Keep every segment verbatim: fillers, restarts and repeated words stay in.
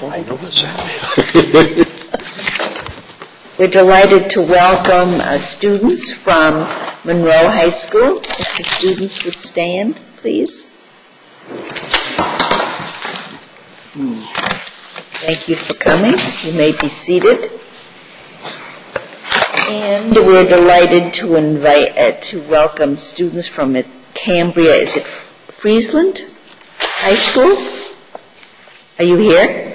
I I know it's that. We're delighted to welcome uh, students from Monroe High School. If the students would stand, please. Thank you for coming. You may be seated. And we're delighted to invite, uh, to welcome students from uh, Cambria, is it Friesland High School? Are you here?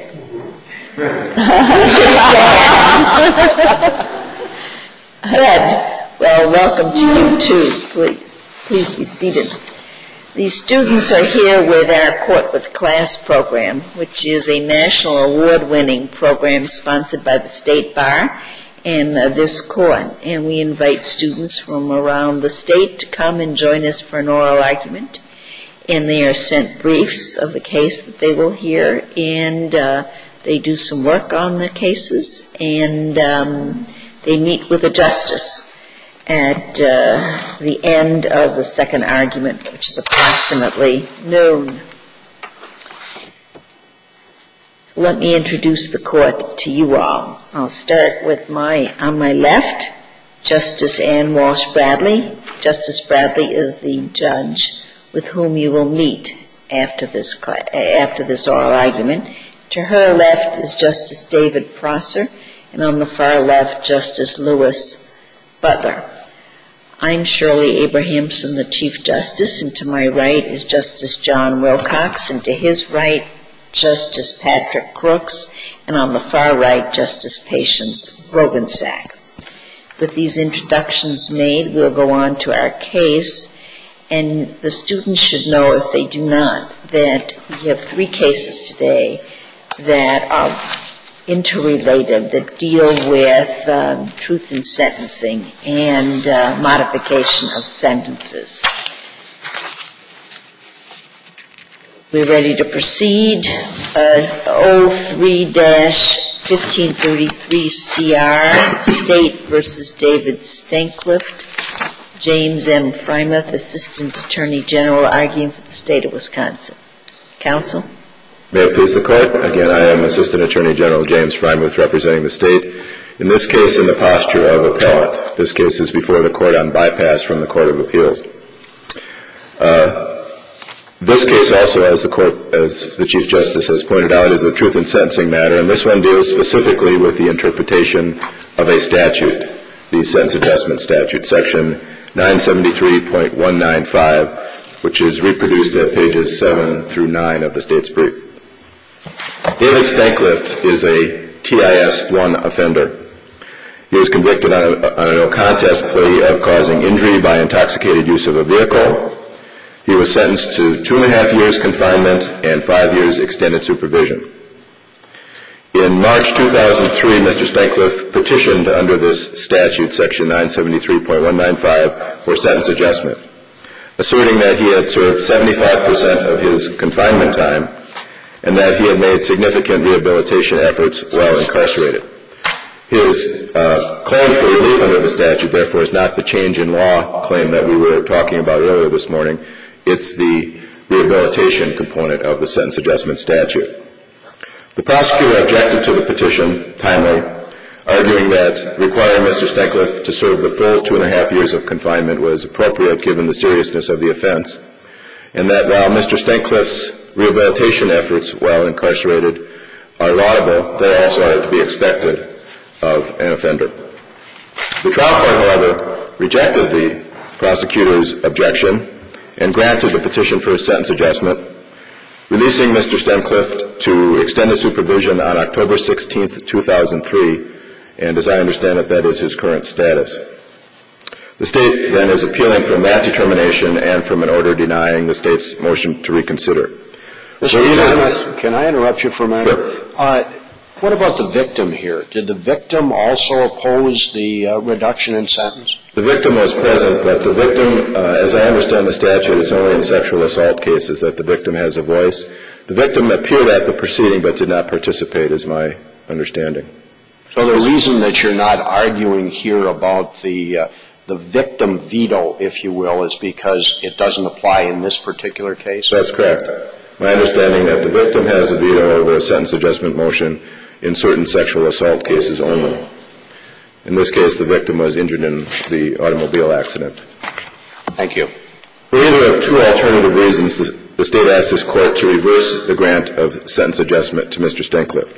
Good. Well, welcome to you too. Please, please be seated. These students are here with our Court with Class program, which is a national award-winning program sponsored by the State Bar and uh, this court. And we invite students from around the state to come and join us for an oral argument. And they are sent briefs of the case that they will hear, and uh, they do some work on the cases, and um, they meet with a justice at uh, the end of the second argument, which is approximately noon. So let me introduce the court to you all. I'll start with my, on my left, Justice Ann Walsh Bradley. Justice Bradley is the judge with whom you will meet after this cl- after this oral argument. To her left is Justice David Prosser, and on the far left, Justice Lewis Butler. I'm Shirley Abrahamson, the Chief Justice, and to my right is Justice John Wilcox, and to his right, Justice Patrick Crooks, and on the far right, Justice Patience Rogensack. With these introductions made, we'll go on to our case. And the students should know, if they do not, that we have three cases today that are interrelated, that deal with um, truth in sentencing and uh, modification of sentences. We're ready to proceed. Uh, oh three dash fifteen thirty-three C R, State versus David Stanklift. James M. Frymouth, Assistant Attorney General, arguing for the state of Wisconsin. Counsel? May it please the Court. Again, I am Assistant Attorney General James Frymouth, representing the state. In this case, in the posture of appellant. This case is before the Court on bypass from the Court of Appeals. Uh, this case also, as the Court, as the Chief Justice has pointed out, is a truth in sentencing matter, and this one deals specifically with the interpretation of a statute, the sentence adjustment statute, section nine seventy-three point one nine five, which is reproduced at pages seven through nine of the state's brief. David Stanklift is a T I S one offender. He was convicted on a, on a no contest plea of causing injury by intoxicated use of a vehicle. He was sentenced to two and a half years confinement and five years extended supervision. In March two thousand three, Mister Stanklift petitioned under this statute, section nine seventy-three point one nine five, for sentence adjustment, asserting that he had served seventy-five percent of his confinement time and that he had made significant rehabilitation efforts while incarcerated. His uh, claim for relief under the statute, therefore, is not the change in law claim that we were talking about earlier this morning. It's the rehabilitation component of the sentence adjustment statute. The prosecutor objected to the petition timely, arguing that requiring Mister Stanklift to serve the full two and a half years of confinement was appropriate given the seriousness of the offense, and that while Mister Stanklift's rehabilitation efforts while incarcerated are laudable, they also are to be expected of an offender. The trial court, however, rejected the prosecutor's objection and granted the petition for a sentence adjustment, releasing Mister Stanklift to extended supervision on October sixteenth, two thousand three, and as I understand it, that is his current status. The state then is appealing from that determination and from an order denying the state's motion to reconsider. Mister Thomas, can I interrupt you for a minute? Sure. Uh, what about the victim here? Did the victim also oppose the uh, reduction in sentence? The victim was present, but the victim, uh, as I understand the statute, it's only in sexual assault cases that the victim has a voice. The victim appeared at the proceeding but did not participate, is my understanding. So the reason that you're not arguing here about the uh, the victim veto, if you will, is because it doesn't apply in this particular case? That's correct. my understanding that the victim has a veto over a sentence adjustment motion in certain sexual assault cases only. In this case, the victim was injured in the automobile accident. Thank you. For either of two alternative reasons, the, the State asks this Court to reverse the grant of sentence adjustment to Mister Stanklift.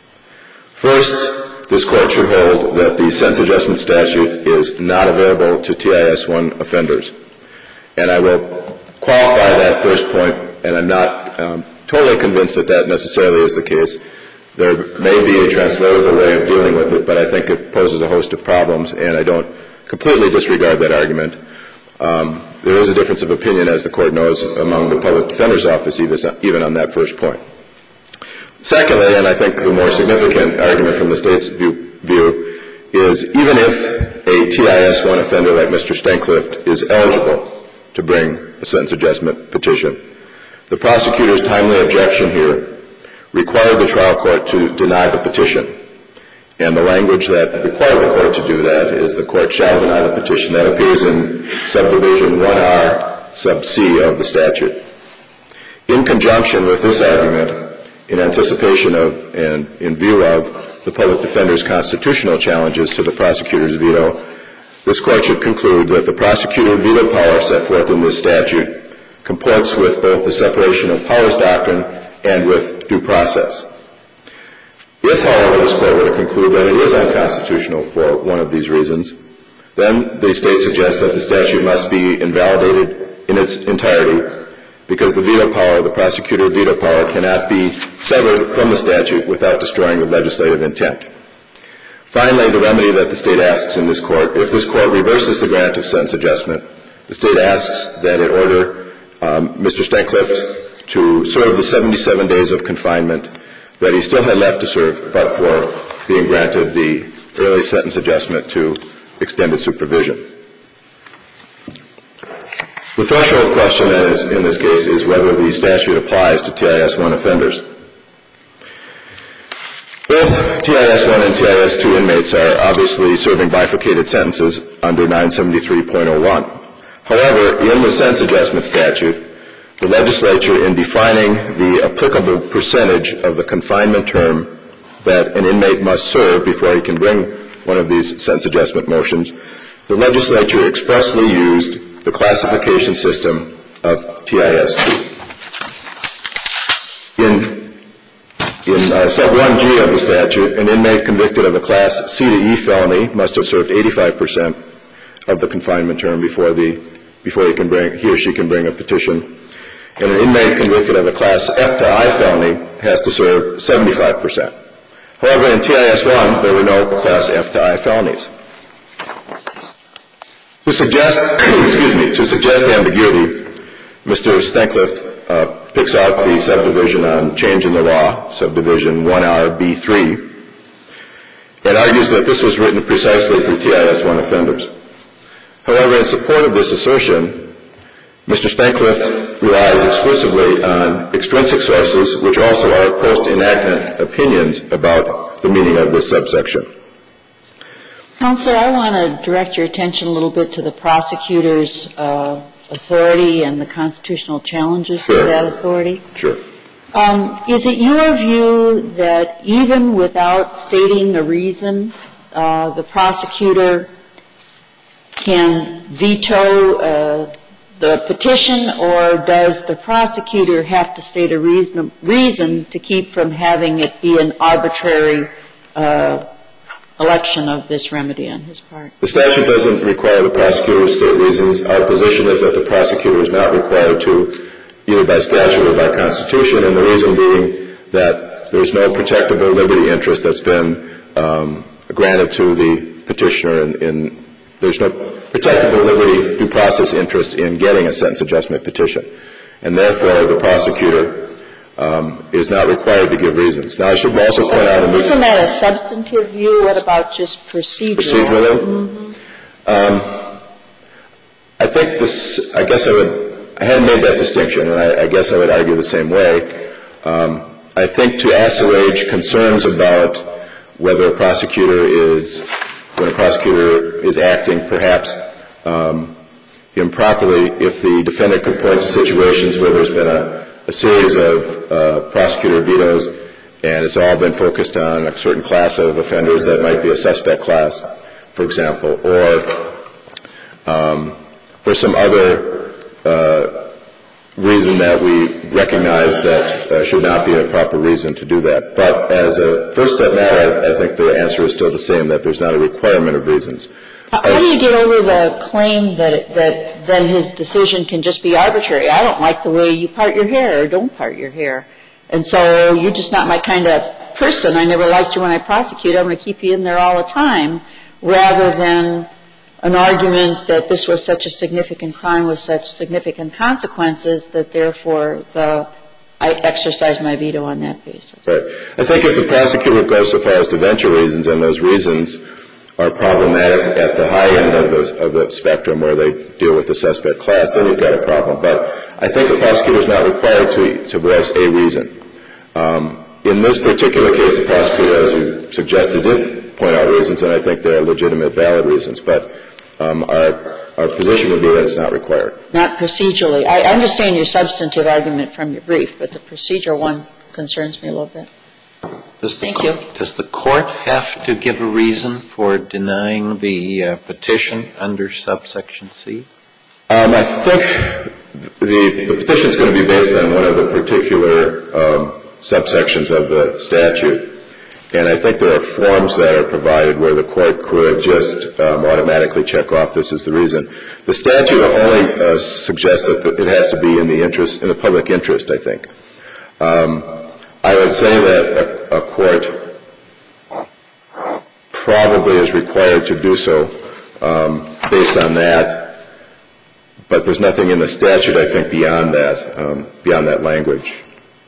First, this Court should hold that the sentence adjustment statute is not available to T I S one offenders. And I will qualify that first point, and I'm not um, totally convinced that that necessarily is the case. There may be a translatable way of dealing with it, but I think it poses a host of problems, and I don't completely disregard that argument. Um, there is a difference of opinion, as the Court knows, among the Public Defender's Office even on that first point. Secondly, and I think the more significant argument from the State's view, view is even if a T I S one offender like Mister Stanklift is eligible to bring a sentence adjustment petition, the prosecutor's timely objection here required the trial court to deny the petition. And the language that required the court to do that is the court shall deny the petition. That appears in subdivision one R sub C of the statute. In conjunction with this argument, in anticipation of and in view of the public defender's constitutional challenges to the prosecutor's veto, this court should conclude that the prosecutor veto power set forth in this statute comports with both the separation of powers doctrine and with due process. If, however, this court were to conclude that it is unconstitutional for one of these reasons, then the State suggests that the statute must be invalidated in its entirety because the veto power, the prosecutor veto power, cannot be severed from the statute without destroying the legislative intent. Finally, the remedy that the State asks in this court, if this court reverses the grant of sentence adjustment, the State asks that it order um, Mister Stanklift to serve the seventy-seven days of confinement that he still had left to serve, but for being granted the early sentence adjustment to extended supervision. The threshold question that is in this case is whether the statute applies to T I S one offenders. Both T I S one and T I S two inmates are obviously serving bifurcated sentences under nine seventy-three point oh one. However, in the sentence adjustment statute, the legislature, in defining the applicable percentage of the confinement term that an inmate must serve before he can bring one of these sentence adjustment motions, the legislature expressly used the classification system of T I S two. In, in uh, sub one G of the statute, an inmate convicted of a class C to E felony must have served eighty-five percent of the confinement term before the before he can bring he or she can bring a petition. And an inmate convicted of a class F to I felony has to serve seventy-five percent. However, in T I S one, there were no class F to I felonies. To suggest, excuse me, to suggest ambiguity, Mister Stanklift uh, picks out the subdivision on change in the law, subdivision one R B three, and argues that this was written precisely for T I S one offenders. However, in support of this assertion, Mister Stanklift relies exclusively on extrinsic sources, which also are post-enactment opinions about the meaning of this subsection. Counselor, I want to direct your attention a little bit to the prosecutor's uh, authority and the constitutional challenges Sure. to that authority. Sure. Um, is it your view that even without stating a reason, uh, the prosecutor can veto uh, the petition, or does the prosecutor have to state a reason, reason to keep from having it be an arbitrary uh, election of this remedy on his part? The statute doesn't require the prosecutor to state reasons. Our position is that the prosecutor is not required to, either by statute or by constitution, and the reason being that there's no protectable liberty interest that's been um, granted to the petitioner, in, in there's no protectable liberty due process interest in getting a sentence adjustment petition. And therefore, the prosecutor um, is not required to give reasons. Now, I should also point out in this... Isn't that a substantive view? What about just procedural? Procedurally? Mm-hmm. Um, I think this, I guess I would, I hadn't made that distinction, and I, I guess I would argue the same way. Um, I think to assuage concerns about whether a prosecutor is, when a prosecutor is acting perhaps um, improperly, if the defendant could point to situations where there's been a, a series of uh, prosecutor vetoes, and it's all been focused on a certain class of offenders that might be a suspect class, for example, or um, for some other uh, reason that we recognize that uh, should not be a proper reason to do that. But as a first step matter, I, I think the answer is still the same, that there's not a requirement of reasons. How do you get over the claim that it, that then his decision can just be arbitrary? I don't like the way you part your hair or don't part your hair, and so you're just not my kind of person. I never liked you when I prosecute. I'm going to keep you in there all the time, rather than an argument that this was such a significant crime with such significant consequences that therefore the, I exercise my veto on that basis. Right. I think if the prosecutor goes so far as to venture reasons, and those reasons are problematic at the high end of the, of the spectrum where they deal with the suspect class, then you've got a problem. But I think the prosecutor is not required to, to voice a reason. Um, in this particular case, the prosecutor, as you suggested, did point out reasons, and I think they are legitimate, valid reasons. But um, our, our position would be that it's not required. Not procedurally. I understand your substantive argument from your brief, but the procedure one concerns me a little bit. Does the Thank co- you. Does the court have to give a reason for denying the uh, petition under subsection C? Um, I think the, the petition is going to be based on one of the particular um, subsections of the statute. And I think there are forms that are provided where the court could just um, automatically check off this is the reason. The statute only uh, suggests that it has to be in the interest, in the public interest, I think. Um, I would say that a, a court probably is required to do so um, based on that, but there's nothing in the statute, I think, beyond that, um, beyond that language.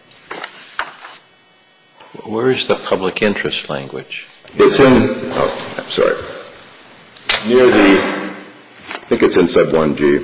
Where is the public interest language? It's in, oh, I'm sorry, near the, I think it's in sub one G.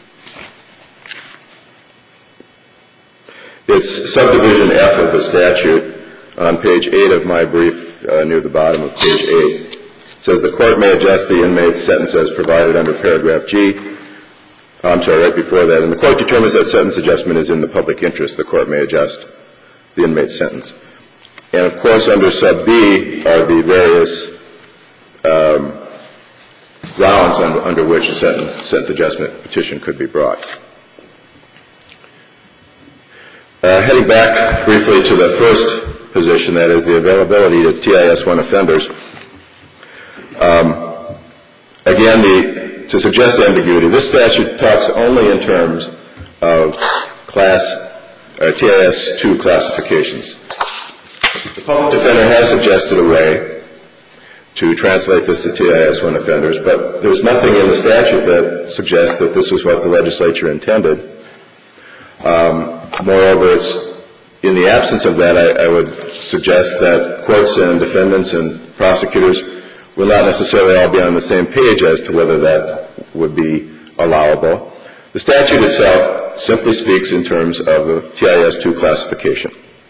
It's subdivision F of the statute on page eight of my brief, uh, near the bottom of page eight. It says the court may adjust the inmate's sentence as provided under paragraph G. Oh, I'm sorry, right before that. And the court determines that sentence adjustment is in the public interest. The court may adjust the inmate's sentence. And, of course, under sub B are the various um, grounds under, under which a sentence, sentence adjustment petition could be brought. Uh, heading back briefly to the first position, that is the availability to T I S one offenders. Um, again, the, to suggest ambiguity, this statute talks only in terms of class uh, T I S two classifications. The public defender has suggested a way to translate this to T I S one offenders, but there's nothing in the statute that suggests that this was what the legislature intended. Um, moreover, it's, in the absence of that, I, I would suggest that courts and defendants and prosecutors will not necessarily all be on the same page as to whether that would be allowable. The statute itself simply speaks in terms of the T I S two classification.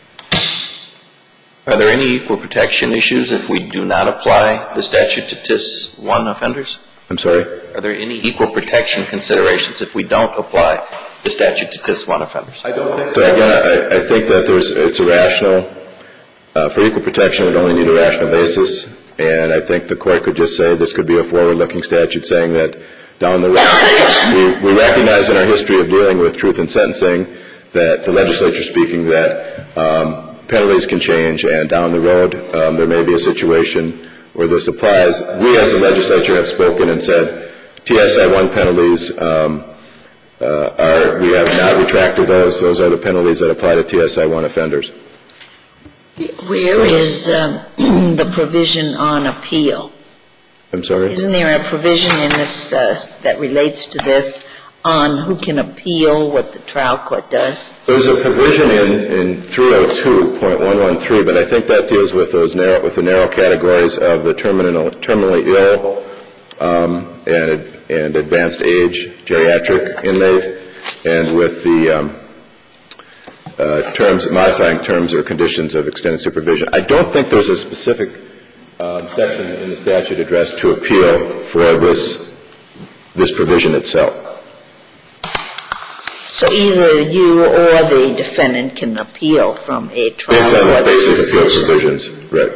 Are there any equal protection issues if we do not apply the statute to T I S one offenders? I'm sorry? Are there any equal protection considerations if we don't apply the statute to T I S one offenders? I don't think so. Again, I, I think that there's, it's a rational, uh, for equal protection, we'd only need a rational basis, and I think the court could just say this could be a forward-looking statute saying that down the road, we, we recognize in our history of dealing with truth in sentencing that the legislature speaking that um, penalties can change, and down the road um, there may be a situation where this applies. We as the legislature have spoken and said T S I one penalties um, uh, are, we have not retracted those. Those are the penalties that apply to T S I one offenders. Where is um, the provision on appeal? I'm sorry? Isn't there a provision in this uh, that relates to this on who can appeal what the trial court does? There's a provision in, in three oh two point one one three, but I think that deals with those narrow, with the narrow categories of the terminal, terminally ill um, and, and advanced age geriatric inmate, and with the um, uh, terms, modifying terms or conditions of extended supervision. I don't think there's a specific uh, section in the statute addressed to appeal for this, this provision itself. So either you or the defendant can appeal from a trial Based on court's basic appeal decision. provisions, right.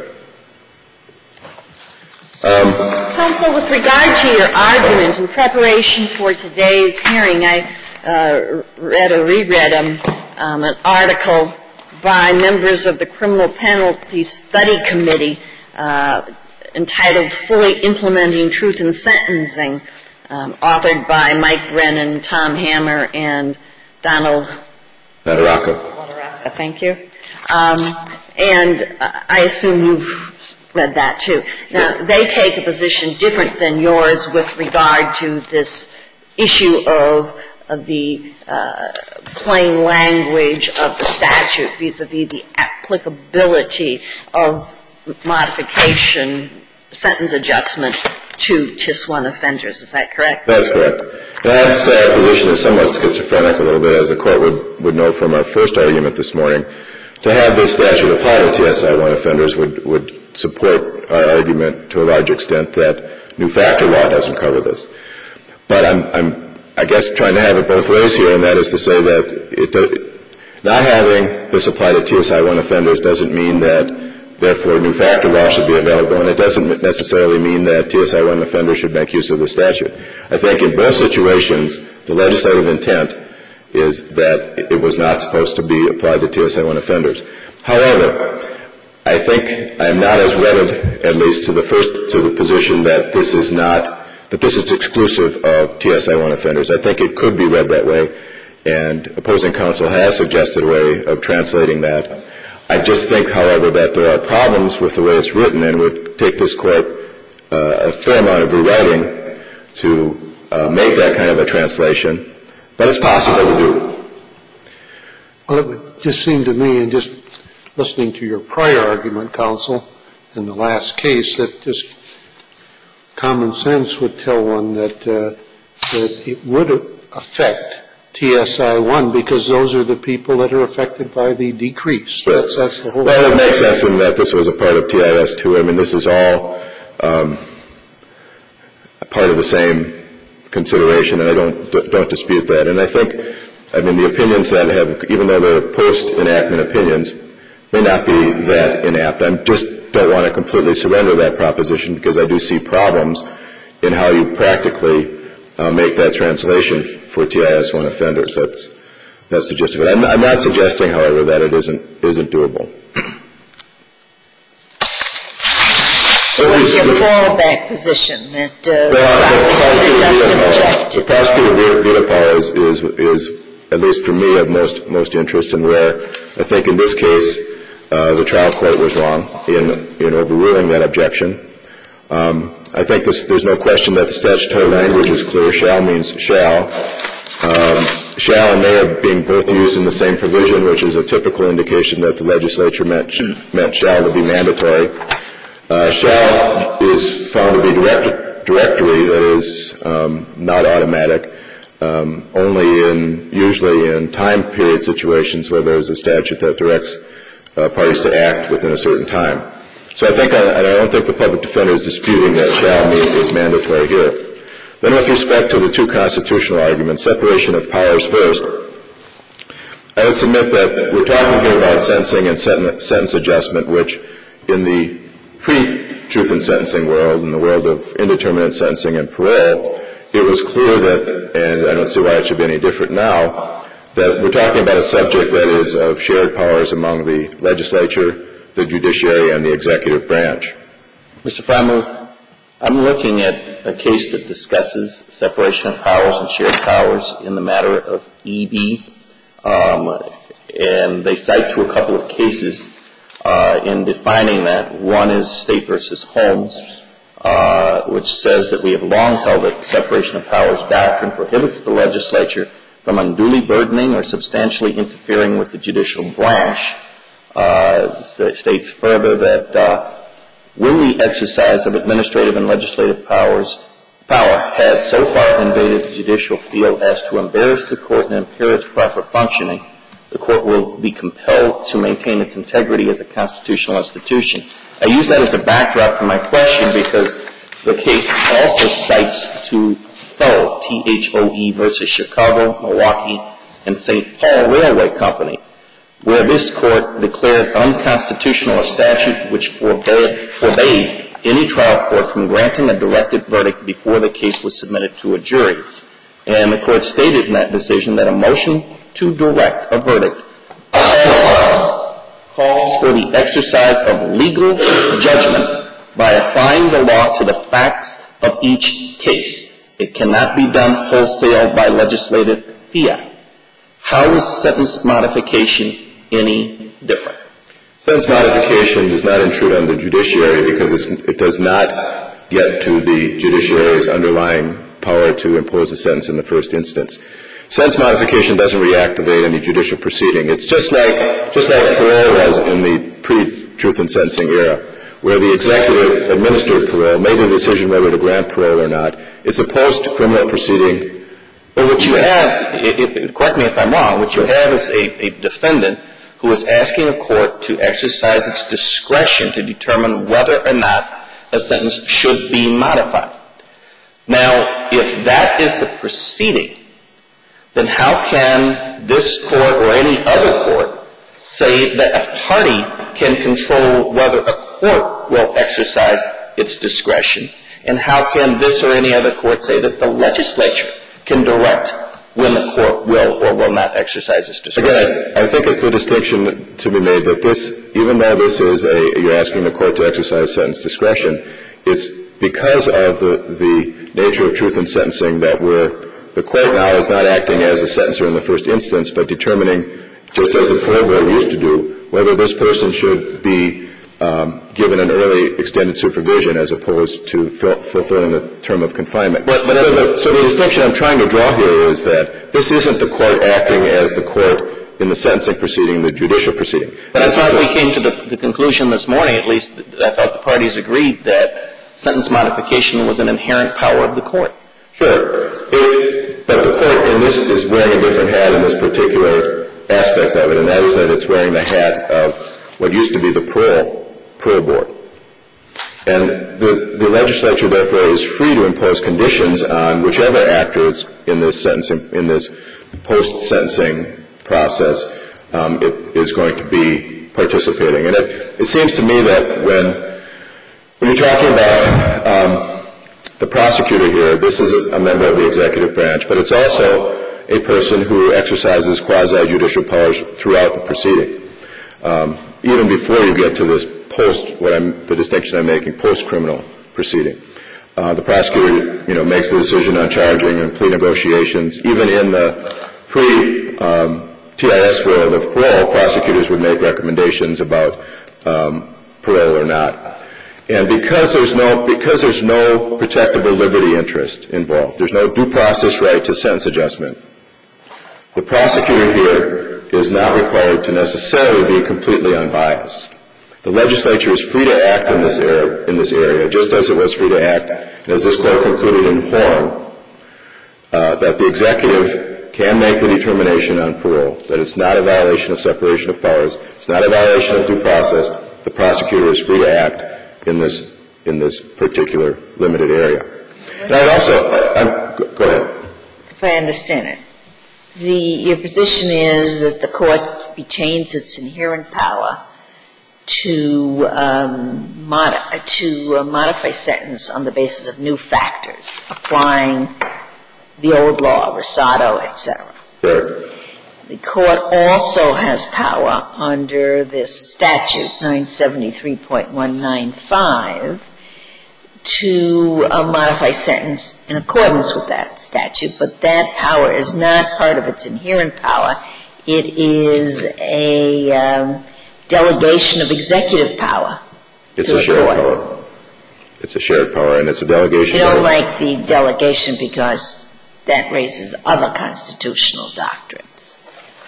Um, Counsel, with regard to your argument in preparation for today's hearing, I uh, read or reread um, um, an article by members of the Criminal Penalty Study Committee uh, entitled Fully Implementing Truth in Sentencing, um, authored by Mike Brennan, Tom Hammer, and Donald Nadaraka. Thank you. Um, and I assume you've read that too. Now, they take a position different than yours with regard to this issue of, of the uh, plain language of the statute vis-a-vis the applicability of modification, sentence adjustment to T I S one offenders. Is that correct? That's correct. That uh, position is somewhat schizophrenic a little bit, as the Court would, would know from our first argument this morning. To have this statute apply to T S I one offenders would, would support our argument to a large extent that new factor law doesn't cover this. But I'm, I'm, I guess, trying to have it both ways here, and that is to say that it, not having this apply to T S I one offenders doesn't mean that, therefore, new factor law should be available, and it doesn't necessarily mean that T S I one offenders should make use of the statute. I think in both situations, the legislative intent is that it was not supposed to be applied to T S I one offenders. However, I think I am not as wedded, at least to the first, to the position that this is not, that this is exclusive of T S I one offenders. I think it could be read that way, and opposing counsel has suggested a way of translating that. I just think, however, that there are problems with the way it's written, and would take this Court uh, a fair amount of rewriting to uh, make that kind of a translation. But it's possible to do. Well, it would just seem to me, and just listening to your prior argument, counsel, in the last case, that just common sense would tell one that uh, that it would affect T S I one, because those are the people that are affected by the decrease. Right. That's, that's the whole Well, thing. it makes sense in that this was a part of T I S two. I mean, this is all um, a part of the same consideration, and I don't don't dispute that. And I think, I mean, the opinions that have, even though they're post-enactment opinions, may not be that inapt. I just don't want to completely surrender that proposition, because I do see problems in how you practically uh, make that translation for T I S one offenders. That's that's the gist of it. I'm, I'm not suggesting, however, that it isn't isn't doable. So what's your fallback position, that uh, well, the the prosecutor veto power is, is, is, at least for me, of most, most interest, and where I think in this case uh, the trial court was wrong in, in overruling that objection. Um, I think this, there's no question that the statutory language is clear. Shall means shall. Um, shall and may are being both used in the same provision, which is a typical indication that the legislature meant, meant shall to be mandatory. Uh, shall is found to be direct, directory, that is um, not automatic, um, only in, usually in time period situations where there's a statute that directs uh, parties to act within a certain time. So I think, I, I don't think the public defender is disputing that shall mean is mandatory here. Then with respect to the two constitutional arguments, separation of powers first, I would submit that we're talking here about sentencing and sentence adjustment, which in the pre-truth in sentencing world, in the world of indeterminate sentencing and parole, it was clear that, and I don't see why it should be any different now, that we're talking about a subject that is of shared powers among the legislature, the judiciary, and the executive branch. Mister Frymuth, I'm looking at a case that discusses separation of powers and shared powers in the matter of E B, um, and they cite to a couple of cases Uh, in defining that. One is State versus Holmes, uh, which says that we have long held that separation of powers doctrine prohibits the legislature from unduly burdening or substantially interfering with the judicial branch. Uh, states further that uh, when the exercise of administrative and legislative powers power has so far invaded the judicial field as to embarrass the court and impair its proper functioning, the court will be compelled to maintain its integrity as a constitutional institution. I use that as a backdrop for my question because the case also cites to Thoe, T H O E versus Chicago, Milwaukee, and Saint Paul Railway Company, where this court declared unconstitutional a statute which forbade, forbade any trial court from granting a directed verdict before the case was submitted to a jury. And the court stated in that decision that a motion to direct a verdict calls for the exercise of legal judgment by applying the law to the facts of each case. It cannot be done wholesale by legislative fiat. How is sentence modification any different? Sentence modification does not intrude on the judiciary because it's, it does not get to the judiciary's underlying power to impose a sentence in the first instance. Sentence modification doesn't reactivate any judicial proceeding. It's just like, just like parole was in the pre-truth in sentencing era, where the executive administered parole, made the decision whether to grant parole or not. It's opposed to criminal proceeding. But what you have, it, it, correct me if I'm wrong, what you have is a, a defendant who is asking a court to exercise its discretion to determine whether or not a sentence should be modified. Now, if that is the proceeding, then how can this court or any other court say that a party can control whether a court will exercise its discretion? And how can this or any other court say that the legislature can direct when the court will or will not exercise its discretion? Again, I think it's the distinction to be made that this, even though this is a, you're asking the court to exercise sentence discretion, it's because of the, the nature of truth in sentencing that we're, the court now is not acting as a sentencer in the first instance, but determining, just as the parole board used to do, whether this person should be um, given an early extended supervision as opposed to fil- fulfilling the term of confinement. But, but so, the, so the distinction I'm trying to draw here is that this isn't the court acting as the court in the sentencing proceeding, the judicial proceeding. But I thought we came to the, the conclusion this morning, at least, I thought the parties agreed that sentence modification was an inherent power of the court. Sure. It, but the court in this is wearing a different hat in this particular aspect of it, and that is that it's wearing the hat of what used to be the parole, parole board. And the, the legislature, therefore, is free to impose conditions on whichever actor is in this sentencing, in this post-sentencing process um, it is going to be participating. And it, it seems to me that when, when you're talking about um, the prosecutor here, this is a, a member of the executive branch, but it's also a person who exercises quasi-judicial powers throughout the proceeding. Um, even before you get to this post, what I'm, the distinction I'm making, post-criminal proceeding. Uh, the prosecutor, you know, makes the decision on charging and plea negotiations. Even in the pre um, T I S world of parole, prosecutors would make recommendations about um, parole or not. And because there's no because there's no protectable liberty interest involved, there's no due process right to sentence adjustment. The prosecutor here is not required to necessarily be completely unbiased. The legislature is free to act in this area, in this area, just as it was free to act, and as this court concluded in Horn, uh, that the executive can make the determination on parole, that it's not a violation of separation of powers, it's not a violation of due process. The prosecutor is free to act in this in this particular limited area. And I'd also, I, I'm, go ahead. If I understand it, the your position is that the court retains its inherent power to um, mod- to uh, modify sentence on the basis of new factors, applying the old law, Rosado, et cetera. Sure. The court also has power under this statute, nine seventy-three point one nine five, to uh, modify sentence in accordance with that statute, but that power is not part of its inherent power. It is a um, delegation of executive power. It's a shared power. It's a shared power, and it's a delegation. You don't like the delegation because that raises other constitutional doctrines.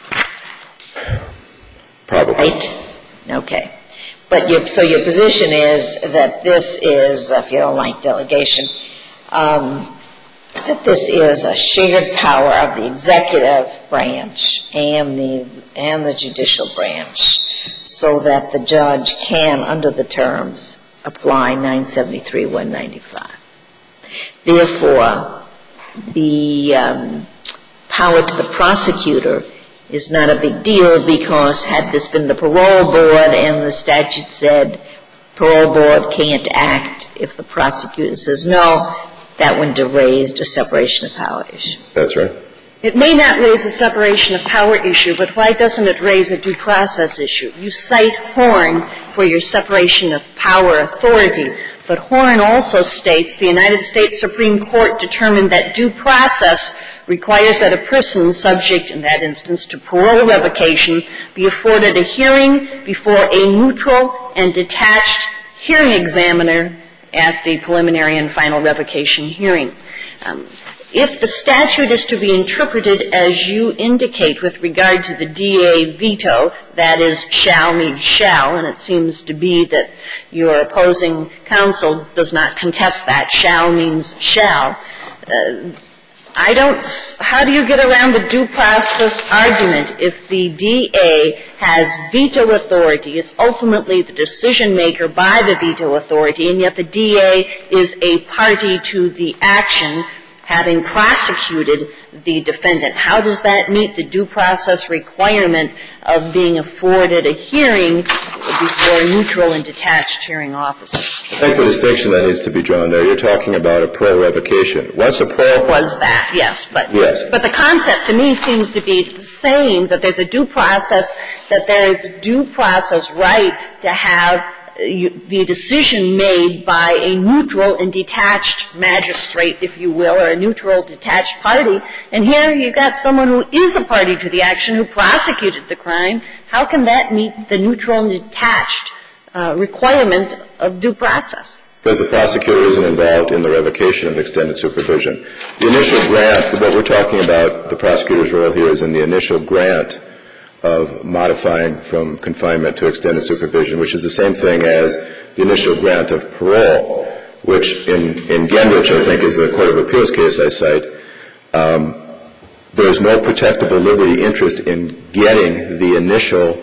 Probably. Right? Okay. But your, so your position is that this is, if you don't like delegation, um, that this is a shared power of the executive branch and the and the judicial branch, so that the judge can, under the terms, apply nine seventy-three one ninety-five. Therefore, the um, power to the prosecutor is not a big deal, because had this been the parole board and the statute said parole board can't act if the prosecutor says no, that wouldn't have raised a separation of power issue. That's right. It may not raise a separation of power issue, but why doesn't it raise a due process issue? You cite Horn for your separation of power authority, but Horn also states the United States Supreme Court determined that due process requires that a person subject, in that instance, to parole revocation be afforded a hearing before a neutral and detached hearing examiner at the preliminary and final revocation hearing. Um, If the statute is to be interpreted as you indicate with regard to the D A veto, that is, shall means shall, and it seems to be that your opposing counsel does not contest that, shall means shall, uh, I don't – how do you get around the due process argument if the D A has veto authority, is ultimately the decision maker by the veto authority, and yet the D A is a party to the action having prosecuted the defendant? How does that meet the due process requirement of being afforded a hearing before a neutral and detached hearing officer? I think the distinction that needs to be drawn there, you're talking about a parole revocation. Once a parole was that, yes. But, yes. But the concept to me seems to be the same, that there's a due process, that there is a due process right to have You, the decision made by a neutral and detached magistrate, if you will, or a neutral detached party. And here you've got someone who is a party to the action, who prosecuted the crime. How can that meet the neutral and detached uh, requirement of due process? Because the prosecutor isn't involved in the revocation of extended supervision. The initial grant, what we're talking about, the prosecutor's role here is in the initial grant of modifying from confinement to extended supervision, which is the same thing as the initial grant of parole, which in, in Gendrich, I think, is the Court of Appeals case I cite. Um, there's no protectable liberty interest in getting the initial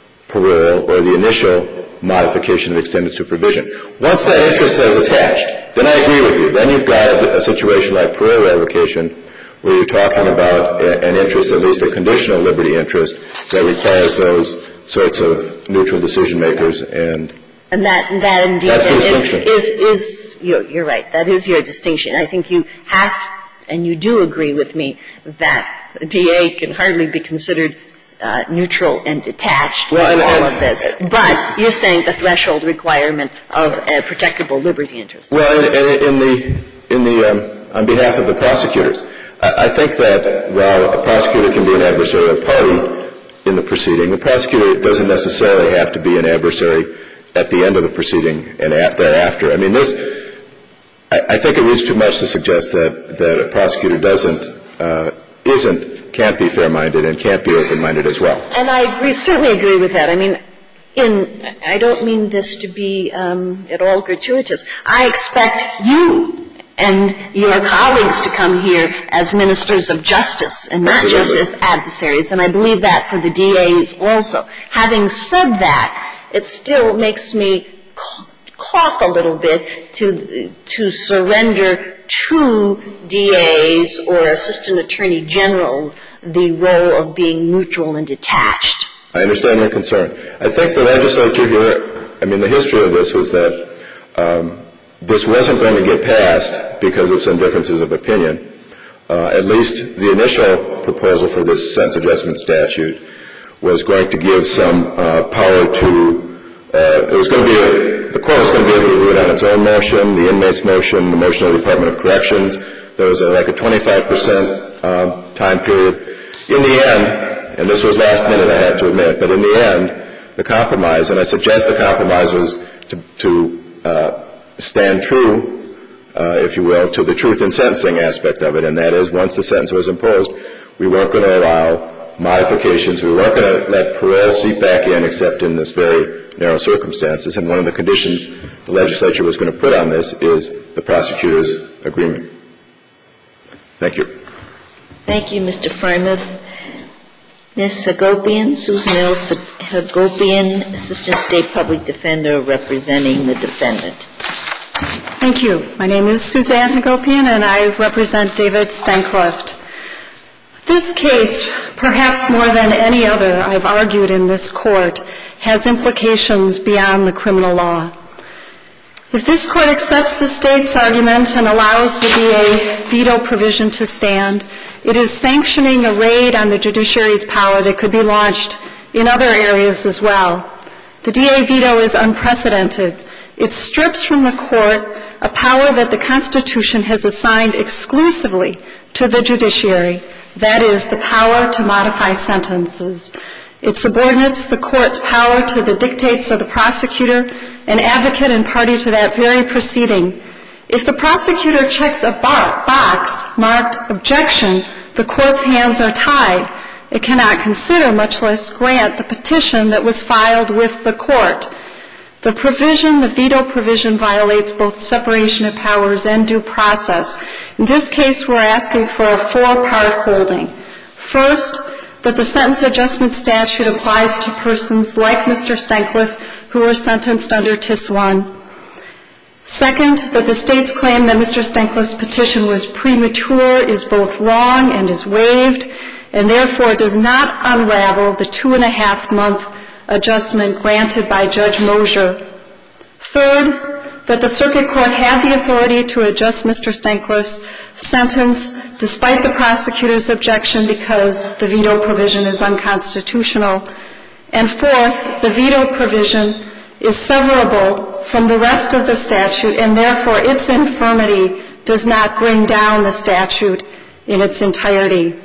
parole or the initial modification of extended supervision. Once that interest is attached, then I agree with you. Then you've got a, a situation like parole revocation, where you're talking about an interest, at least a conditional liberty interest, that requires those sorts of neutral decision makers. And, and that, that indeed that's the is, distinction. is, is you're, you're right. That is your distinction. I think you have, and you do agree with me, that the D A can hardly be considered uh, neutral and detached well, from and, all and, of this. But you're saying the threshold requirement of a protectable liberty interest. Well, and, and in the, in the, um, on behalf of the prosecutors, I think that while a prosecutor can be an adversarial party in the proceeding, the prosecutor doesn't necessarily have to be an adversary at the end of the proceeding and at, thereafter. I mean, this, I, I think it is too much to suggest that, that a prosecutor doesn't, uh, isn't, can't be fair-minded and can't be open-minded as well. And I agree, certainly agree with that. I mean, in, I don't mean this to be um, at all gratuitous. I expect you and your colleagues to come here as ministers of justice and not just as adversaries. And I believe that for the D As also. Having said that, it still makes me cough a little bit to, to surrender to D As or Assistant Attorney General the role of being neutral and detached. I understand your concern. I think the legislature here, I mean, the history of this was that um, this wasn't going to get passed because of some differences of opinion. Uh, at least the initial proposal for this sentence adjustment statute was going to give some uh, power to, uh, it was going to be, a, the court was going to be able to do it on its own motion, the inmate's motion, the motion of the Department of Corrections. There was a, like a twenty-five percent um, time period. In the end, and this was last minute, I have to admit, but in the end, the compromise, and I suggest the compromise was to, to uh, stand true, uh, if you will, to the truth in sentencing aspect of it, and that is once the sentence was imposed, we weren't going to allow modifications. We weren't going to let parole seep back in except in this very narrow circumstances, and one of the conditions the legislature was going to put on this is the prosecutor's agreement. Thank you. Thank you, Mister Frymouth. Miz Hagopian, Susan L. Hagopian, Assistant State Public Defender representing the defendant. Thank you. My name is Suzanne Hagopian, and I represent David Steinkloft. This case, perhaps more than any other I've argued in this court, has implications beyond the criminal law. If this court accepts the state's argument and allows the D A veto provision to stand, it is sanctioning a raid on the judiciary's power that could be launched in other areas as well. The D A veto is unprecedented. It strips from the court a power that the Constitution has assigned exclusively to the judiciary, that is, the power to modify sentences. It subordinates the court's power to the dictates of the prosecutor, an advocate and party to that very proceeding. If the prosecutor checks a box marked objection, the court's hands are tied. It cannot consider, much less grant, the petition that was filed with the court. The provision, the veto provision, violates both separation of powers and due process. In this case, we're asking for a four-part holding. First, that the sentence adjustment statute applies to persons like Mister Stencliffe who were sentenced under T I S one. Second, that the state's claim that Mister Stencliffe's petition was premature is both wrong and is waived, and therefore does not unravel the two-and-a-half-month adjustment granted by Judge Mosier. Third, that the circuit court had the authority to adjust Mister Stencliffe's sentence despite the prosecutor's objection because the veto provision is unconstitutional. And fourth, the veto provision is severable from the rest of the statute, and therefore its infirmity does not bring down the statute in its entirety.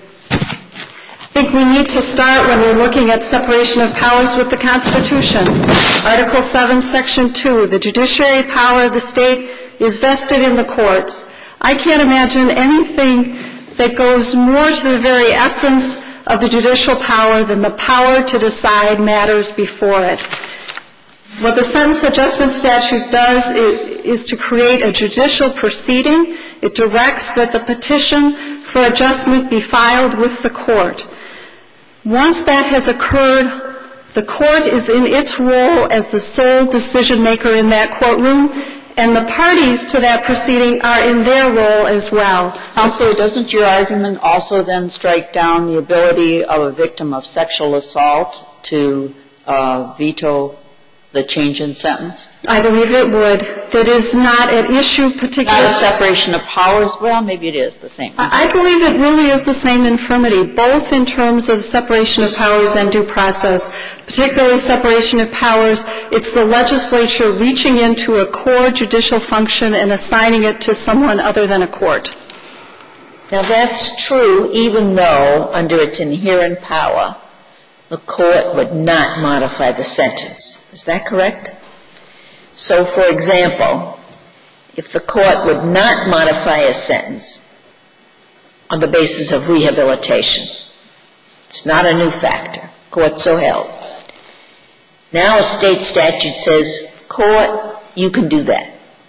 I think we need to start when we're looking at separation of powers with the Constitution. Article seven, Section two, the judiciary power of the state is vested in the courts. I can't imagine anything that goes more to the very essence of the judicial power than the power to decide matters before it. What the sentence adjustment statute does is to create a judicial proceeding. It directs that the petition for adjustment be filed with the court. Once that has occurred, the court is in its role as the sole decision maker in that courtroom, and the parties to that proceeding are in their role as well. Counselor, doesn't your argument also then strike down the ability of a victim of sexual assault to uh, veto the change in sentence? I believe it would. That is not at issue particularly. Not a separation of powers? Well, maybe it is the same. I believe it really is the same infirmity, both in terms of separation of powers and due process. Particularly separation of powers, it's the legislature reaching into a core judicial function and assigning it to someone other than a court. Now, that's true even though, under its inherent power, the court would not modify the sentence. Is that correct? So, for example, if the court would not modify a sentence on the basis of rehabilitation, it's not a new factor. Court so held. Now a state statute says, court, you can do that.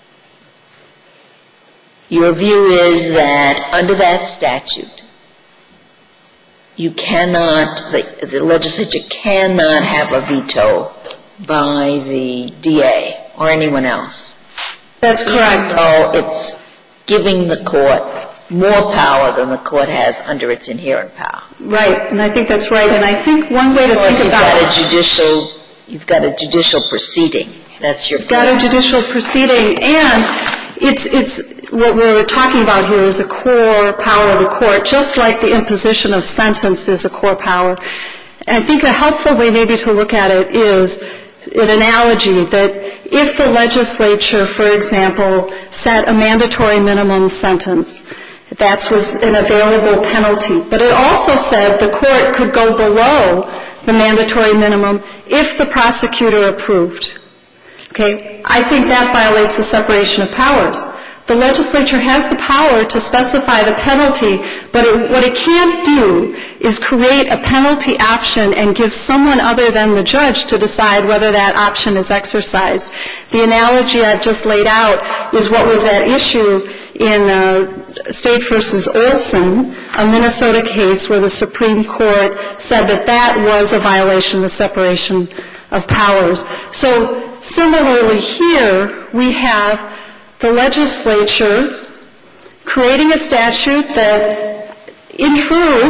Your view is that under that statute, you cannot, the, the legislature cannot have a veto by the D A or anyone else. That's correct. Even though it's giving the court more power than the court has under its inherent power. Right, and I think that's right. And I think one way to think about it, you've got a judicial, you've got a judicial proceeding. That's your. You've got a judicial proceeding, and it's it's. What we're talking about here is a core power of the court, just like the imposition of sentence is a core power. And I think a helpful way maybe to look at it is an analogy that if the legislature, for example, set a mandatory minimum sentence, that was an available penalty. But it also said the court could go below the mandatory minimum if the prosecutor approved. Okay? I think that violates the separation of powers. The legislature has the power to specify the penalty, but it, what it can't do is create a penalty option and give someone other than the judge to decide whether that option is exercised. The analogy I've just laid out is what was at issue in uh, State versus Olson, a Minnesota case where the Supreme Court said that that was a violation of the separation of powers. So similarly here, we have the legislature creating a statute that intrudes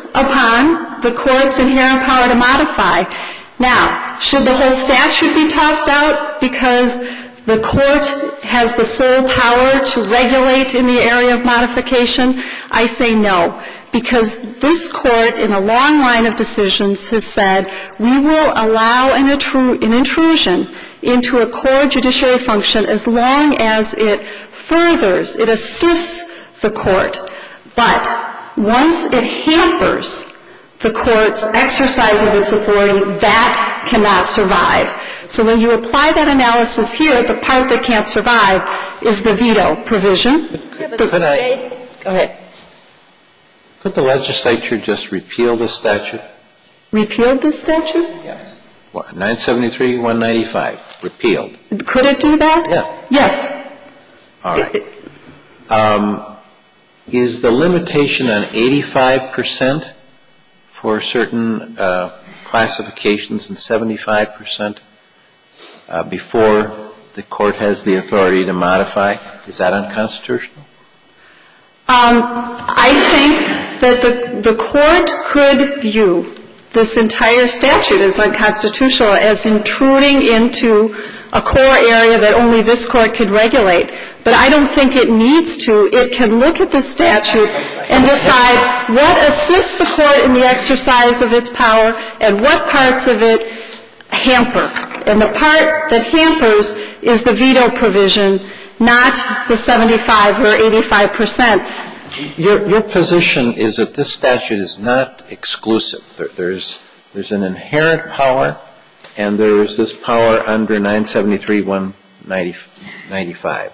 upon the court's inherent power to modify. Now, should the whole statute be tossed out because the court has the sole power to regulate in the area of modification? I say no, because this court, in a long line of decisions, has said we will allow an, intru- an intrusion into a core judiciary function as long as it furthers, it assists the court. But once it hampers the court's exercise of its authority, that cannot survive. So when you apply that analysis here, the part that can't survive is the veto provision. Yeah, but Could the I- state, go ahead. Could the legislature just repeal the statute? Repealed this statute? Yeah. What, nine seventy-three, one ninety-five, repealed. Could it do that? Yeah. Yes. All right. Um, is the limitation on eighty-five percent for certain uh, classifications and seventy-five percent uh, before the court has the authority to modify? Is that unconstitutional? Um, I think that the, the court could view this entire statute as unconstitutional, as intruding into a core area that only this court could regulate. But I don't think it needs to. It can look at the statute and decide what assists the court in the exercise of its power and what parts of it hamper. And the part that hampers is the veto provision, not the seventy-five or eighty-five percent. Your, your position is that this statute is not exclusive. There, there's, there's an inherent power, and there is this power under nine seventy-three, one ninety-five.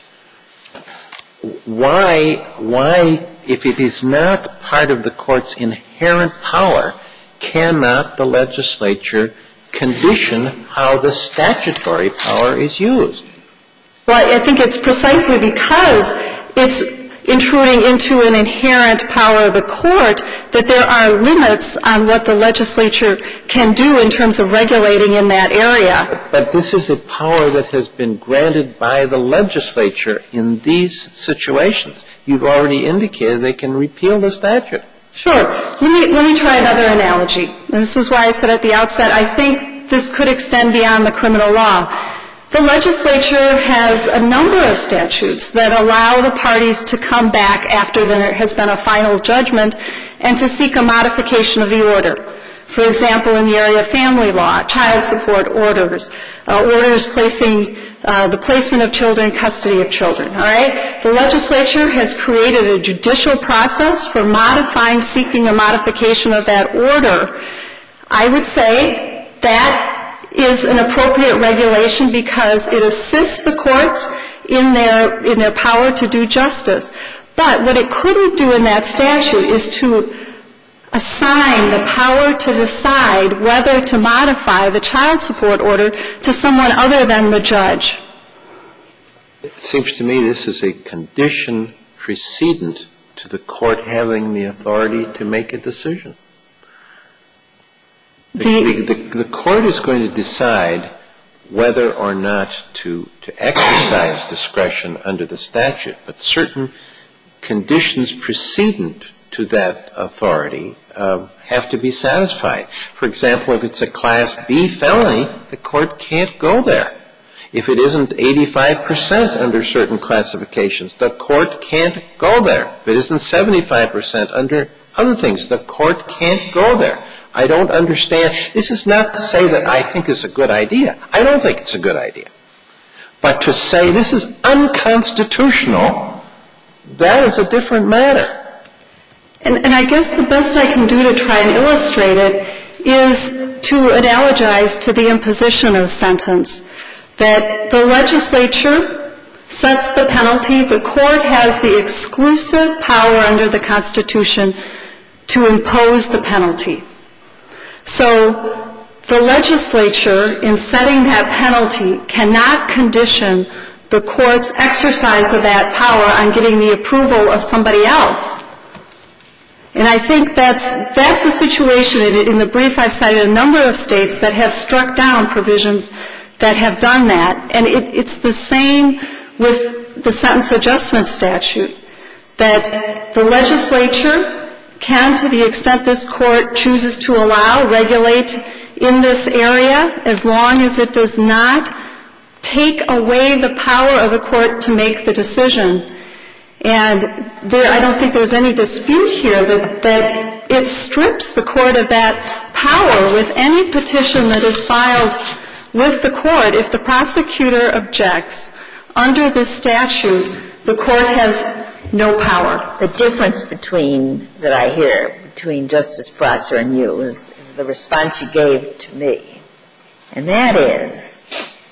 Why, why, if it is not part of the court's inherent power, cannot the legislature condition how the statutory power is used? Well, I think it's precisely because it's intruding into an inherent power of the court that there are limits on what the legislature can do in terms of regulating in that area. But, but this is a power that has been granted by the legislature in these situations. You've already indicated they can repeal the statute. Sure. Let me, let me try another analogy. And this is why I said at the outset I think this could extend beyond the criminal law. The legislature has a number of statutes that allow the parties to come back after there has been a final judgment and to seek a modification of the order. For example, in the area of family law, child support orders, uh, orders placing uh, the placement of children in custody of children, all right? The legislature has created a judicial process for modifying, seeking a modification of that order. I would say that is an appropriate regulation because it assists the courts in their in their power to do justice. But what it couldn't do in that statute is to assign the power to decide whether to modify the child support order to someone other than the judge. It seems to me this is a condition precedent to the court having the authority to make a decision. The, the, the, the court is going to decide whether or not to, to exercise discretion under the statute, but certain conditions precedent to that authority uh, have to be satisfied. For example, if it's a Class B felony, the court can't go there. If it isn't eighty-five percent under certain classifications, the court can't go there. If it isn't seventy-five percent under other things, the court can't go there. I don't understand. This is not to say that I think it's a good idea. I don't think it's a good idea. But to say this is unconstitutional, that is a different matter. And, and I guess the best I can do to try and illustrate it is to analogize to the imposition of sentence, that the legislature sets the penalty. The court has the exclusive power under the Constitution to impose the penalty. So the legislature, in setting that penalty, cannot condition the court's exercise of that power on getting the approval of somebody else. And I think that's that's the situation. In, in the brief, I've cited a number of states that have struck down provisions that have done that. And it, it's the same with the sentence adjustment statute, that the legislature can, to the extent this Court chooses to allow, regulate in this area, as long as it does not take away the power of the Court to make the decision. And there, I don't think there's any dispute here that, that it strips the Court of that power with any petition that is filed with the Court. If the prosecutor objects under this statute, the Court has no power. The difference between, that I hear, between Justice Prosser and you is the response you gave to me. And that is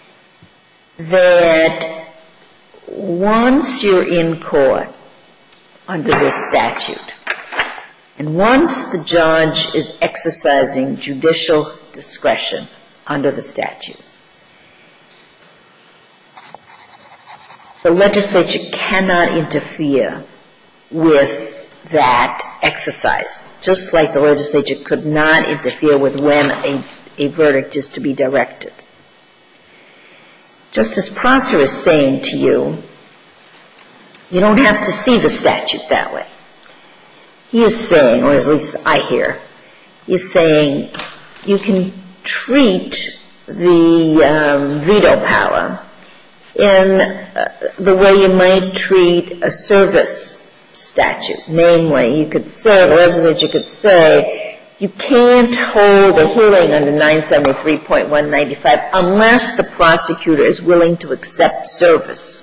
that once you're in court under this statute, and once the judge is exercising judicial discretion under the statute, the legislature cannot interfere with that exercise, just like the legislature could not interfere with when a, a verdict is to be directed. Justice Prosser is saying to you, you don't have to see the statute that way. He is saying, or at least I hear, he's saying you can treat the um, veto power in uh, the way you might treat a service statute. Namely, you could say, the legislature could say, you can't hold a hearing under nine seventy-three point one ninety-five unless the prosecutor is willing to accept service.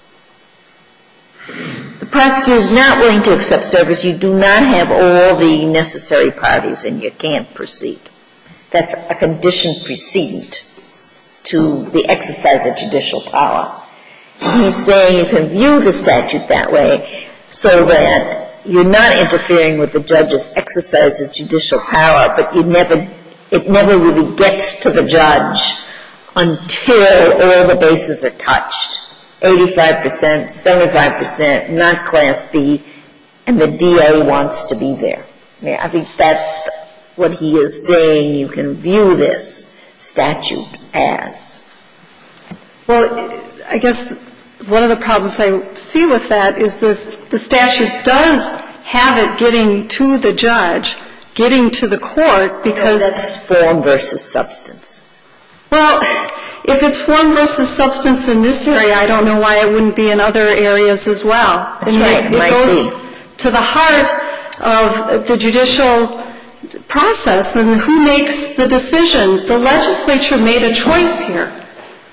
The prosecutor is not willing to accept service. You do not have all the necessary parties and you can't proceed. That's a condition precedent to the exercise of judicial power. And he's saying you can view the statute that way so that you're not interfering with the judge's exercise of judicial power, but you never, it never really gets to the judge until all the bases are touched. eighty-five percent, seventy-five percent, not Class B, and the D A wants to be there. I mean, I think that's what he is saying you can view this statute as. Well, I guess one of the problems I see with that is this, the statute does have it getting to the judge, getting to the court, because no, that's form versus substance. Well, if it's form versus substance in this area, I don't know why it wouldn't be in other areas as well. That's right, it, it might goes be. to the heart of the judicial process and who makes the decision. The legislature made a choice here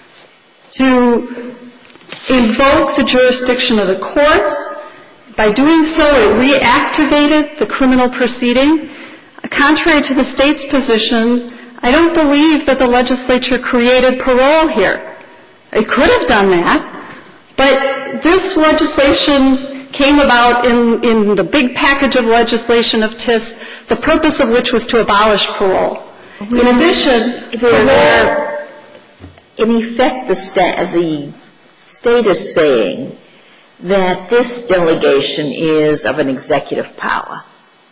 to invoke the jurisdiction of the courts. By doing so, it reactivated the criminal proceeding. Contrary to the state's position, I don't believe that the legislature created parole here. It could have done that, but this legislation came about in, in the big package of legislation of T I S, the purpose of which was to abolish parole. In addition, there were, in effect, the, sta- the state is saying that this delegation is of an executive power,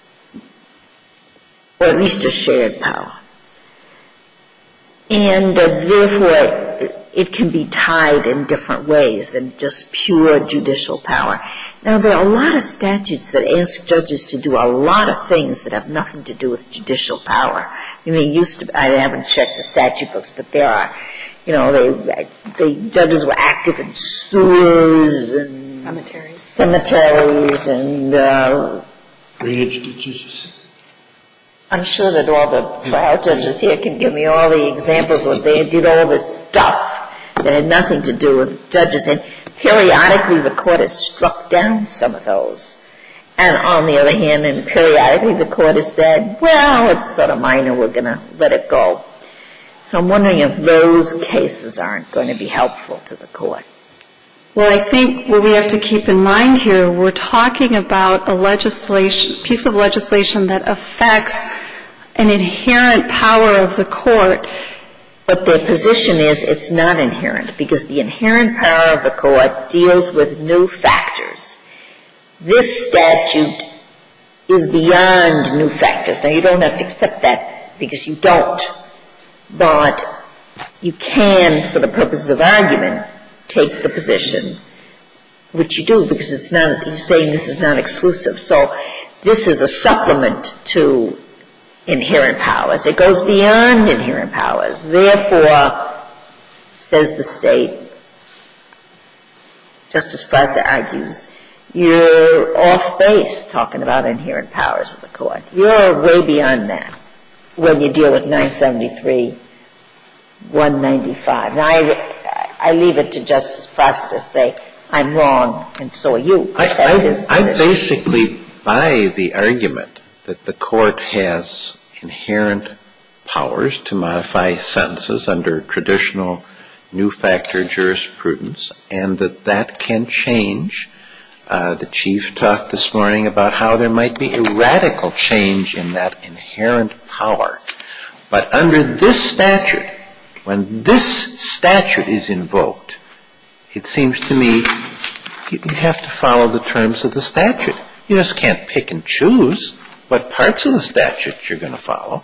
or at least a shared power. And uh, therefore, it can be tied in different ways than just pure judicial power. Now, there are a lot of statutes that ask judges to do a lot of things that have nothing to do with judicial power. I mean, used to, I haven't checked the statute books, but there are, you know, they, the judges were active in sewers and cemeteries, cemeteries and uh, drainage ditches. I'm sure that all the trial judges here can give me all the examples where they did all this stuff that had nothing to do with judges. And periodically the court has struck down some of those. And on the other hand, and periodically the court has said, well, it's sort of minor, we're going to let it go. So I'm wondering if those cases aren't going to be helpful to the court. well, I think what we have to keep in mind here, we're talking about a legislation, piece of legislation that affects an inherent power of the court. But their position is it's not inherent, because the inherent power of the court deals with new factors. This statute is beyond new factors. Now, you don't have to accept that because you don't. But you can, for the purposes of argument, take the position, which you do, because it's not, you're saying this is not exclusive. So this is a supplement to inherent powers. It goes beyond inherent powers. Therefore, says the state, Justice Plaza argues, you're off base talking about inherent powers of the court. You're way beyond that when you deal with nine seventy-three, one ninety-five. Now, I, I leave it to Justice Plaza to say, I'm wrong, and so are you. I, I, I basically buy the argument that the court has inherent powers to modify sentences under traditional new factor jurisprudence, and that that can change. Uh, the Chief talked this morning about how there might be a radical change in that inherent power. But under this statute, when this statute is invoked, it seems to me you have to follow the terms of the statute. You just can't pick and choose what parts of the statute you're going to follow.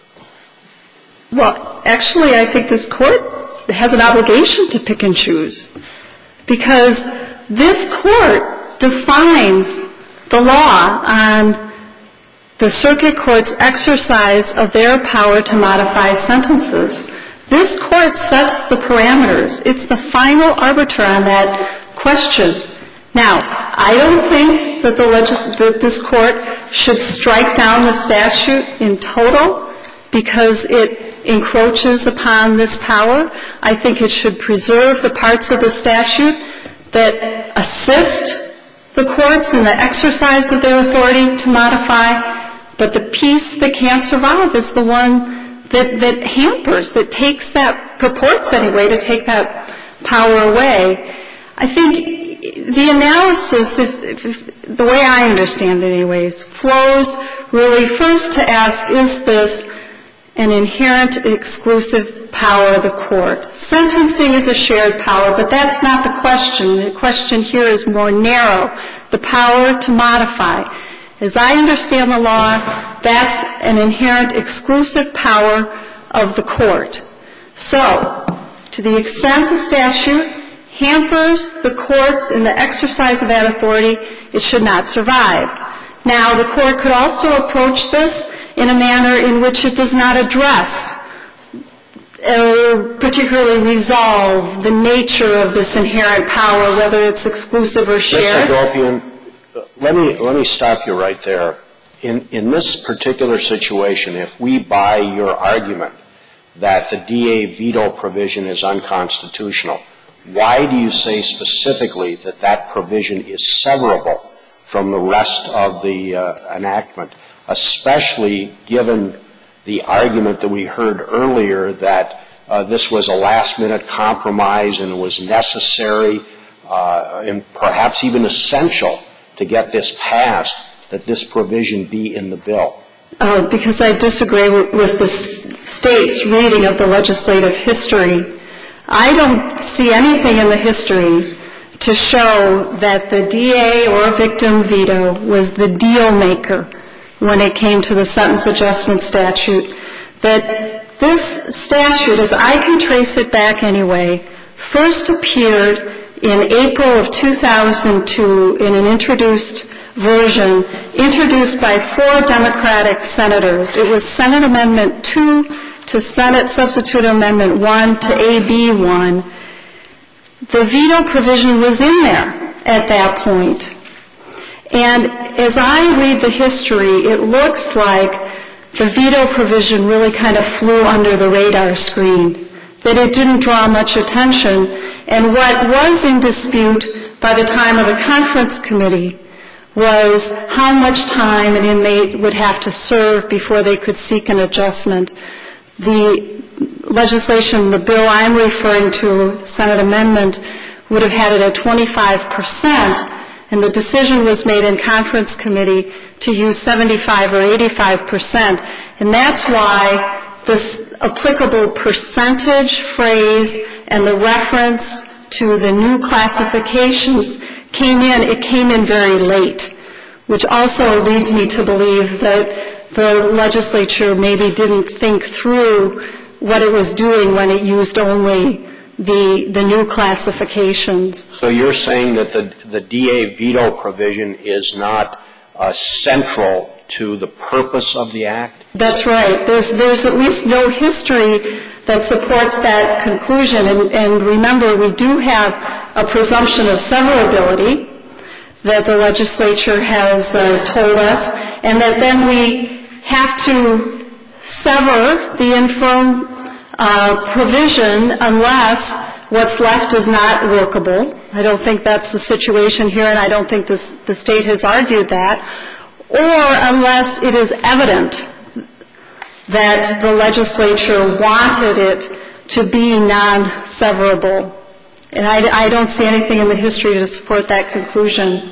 Well, actually, I think this court has an obligation to pick and choose, because this court defines the law on the circuit court's exercise of their power to modify sentences. This court sets the parameters. It's the final arbiter on that question. Now, I don't think that, the legis- that this court should strike down the statute in total because it encroaches upon this power. I think it should preserve the parts of the statute that assist the courts in the exercise of their authority to modify, but the piece that can't survive is the one that, that hampers, that takes that, purports anyway, to take that power away. I think the analysis, if, if, if, the way I understand it anyways, flows really first to ask, is this an inherent exclusive power of the court? Sentencing is a shared power, but that's not the question. The question here is more narrow, the power to modify. As I understand the law, that's an inherent exclusive power of the court. So, to the extent the statute hampers the courts in the exercise of that authority, it should not survive. Now, the court could also approach this in a manner in which it does not address or particularly resolve the nature of this inherent power, whether it's exclusive or shared. Mister Dopian, let me, let me stop you right there. In, in this particular situation, if we buy your argument that the D A veto provision is unconstitutional, why do you say specifically that that provision is severable from the rest of the uh, enactment, especially given the argument that we heard earlier that uh, this was a last-minute compromise and it was necessary uh, and perhaps even essential to get this passed, that this provision be in the bill? Uh, because I disagree with, with the s- state's reading of the legislative history. I don't see anything in the history to show that the D A or victim veto was the deal maker when it came to the sentence adjustment statute. That this statute, as I can trace it back anyway, first appeared in April of two thousand two in an introduced version introduced by four Democratic senators. It was Senate Amendment two to Senate Substitute Amendment one to A B one. The veto provision was in there at that point. And as I read the history, it looks like the veto provision really kind of flew under the radar screen, that it didn't draw much attention. And what was in dispute by the time of the conference committee was how much time an inmate would have to serve before they could seek an adjustment. The legislation, the bill I'm referring to, Senate Amendment, would have had it at twenty-five percent, and the decision was made in conference committee to use seventy-five or eighty-five percent. And that's why this applicable percentage phrase and the reference to the new classifications came in, it came in very late, which also leads me to believe that the legislature maybe didn't think through what it was doing when it used only the the new classifications. So you're saying that the, the D A veto provision is not uh, central to the purpose of the Act? That's right. There's, there's at least no history that supports that conclusion. And, and remember, we do have a presumption of severability that the legislature has uh, told us, and that then we have to sever the infirm uh, provision unless what's left is not workable. I don't think that's the situation here, and I don't think this, the state has argued that. Or unless it is evident that the legislature wanted it to be non-severable. And I, I don't see anything in the history to support that conclusion.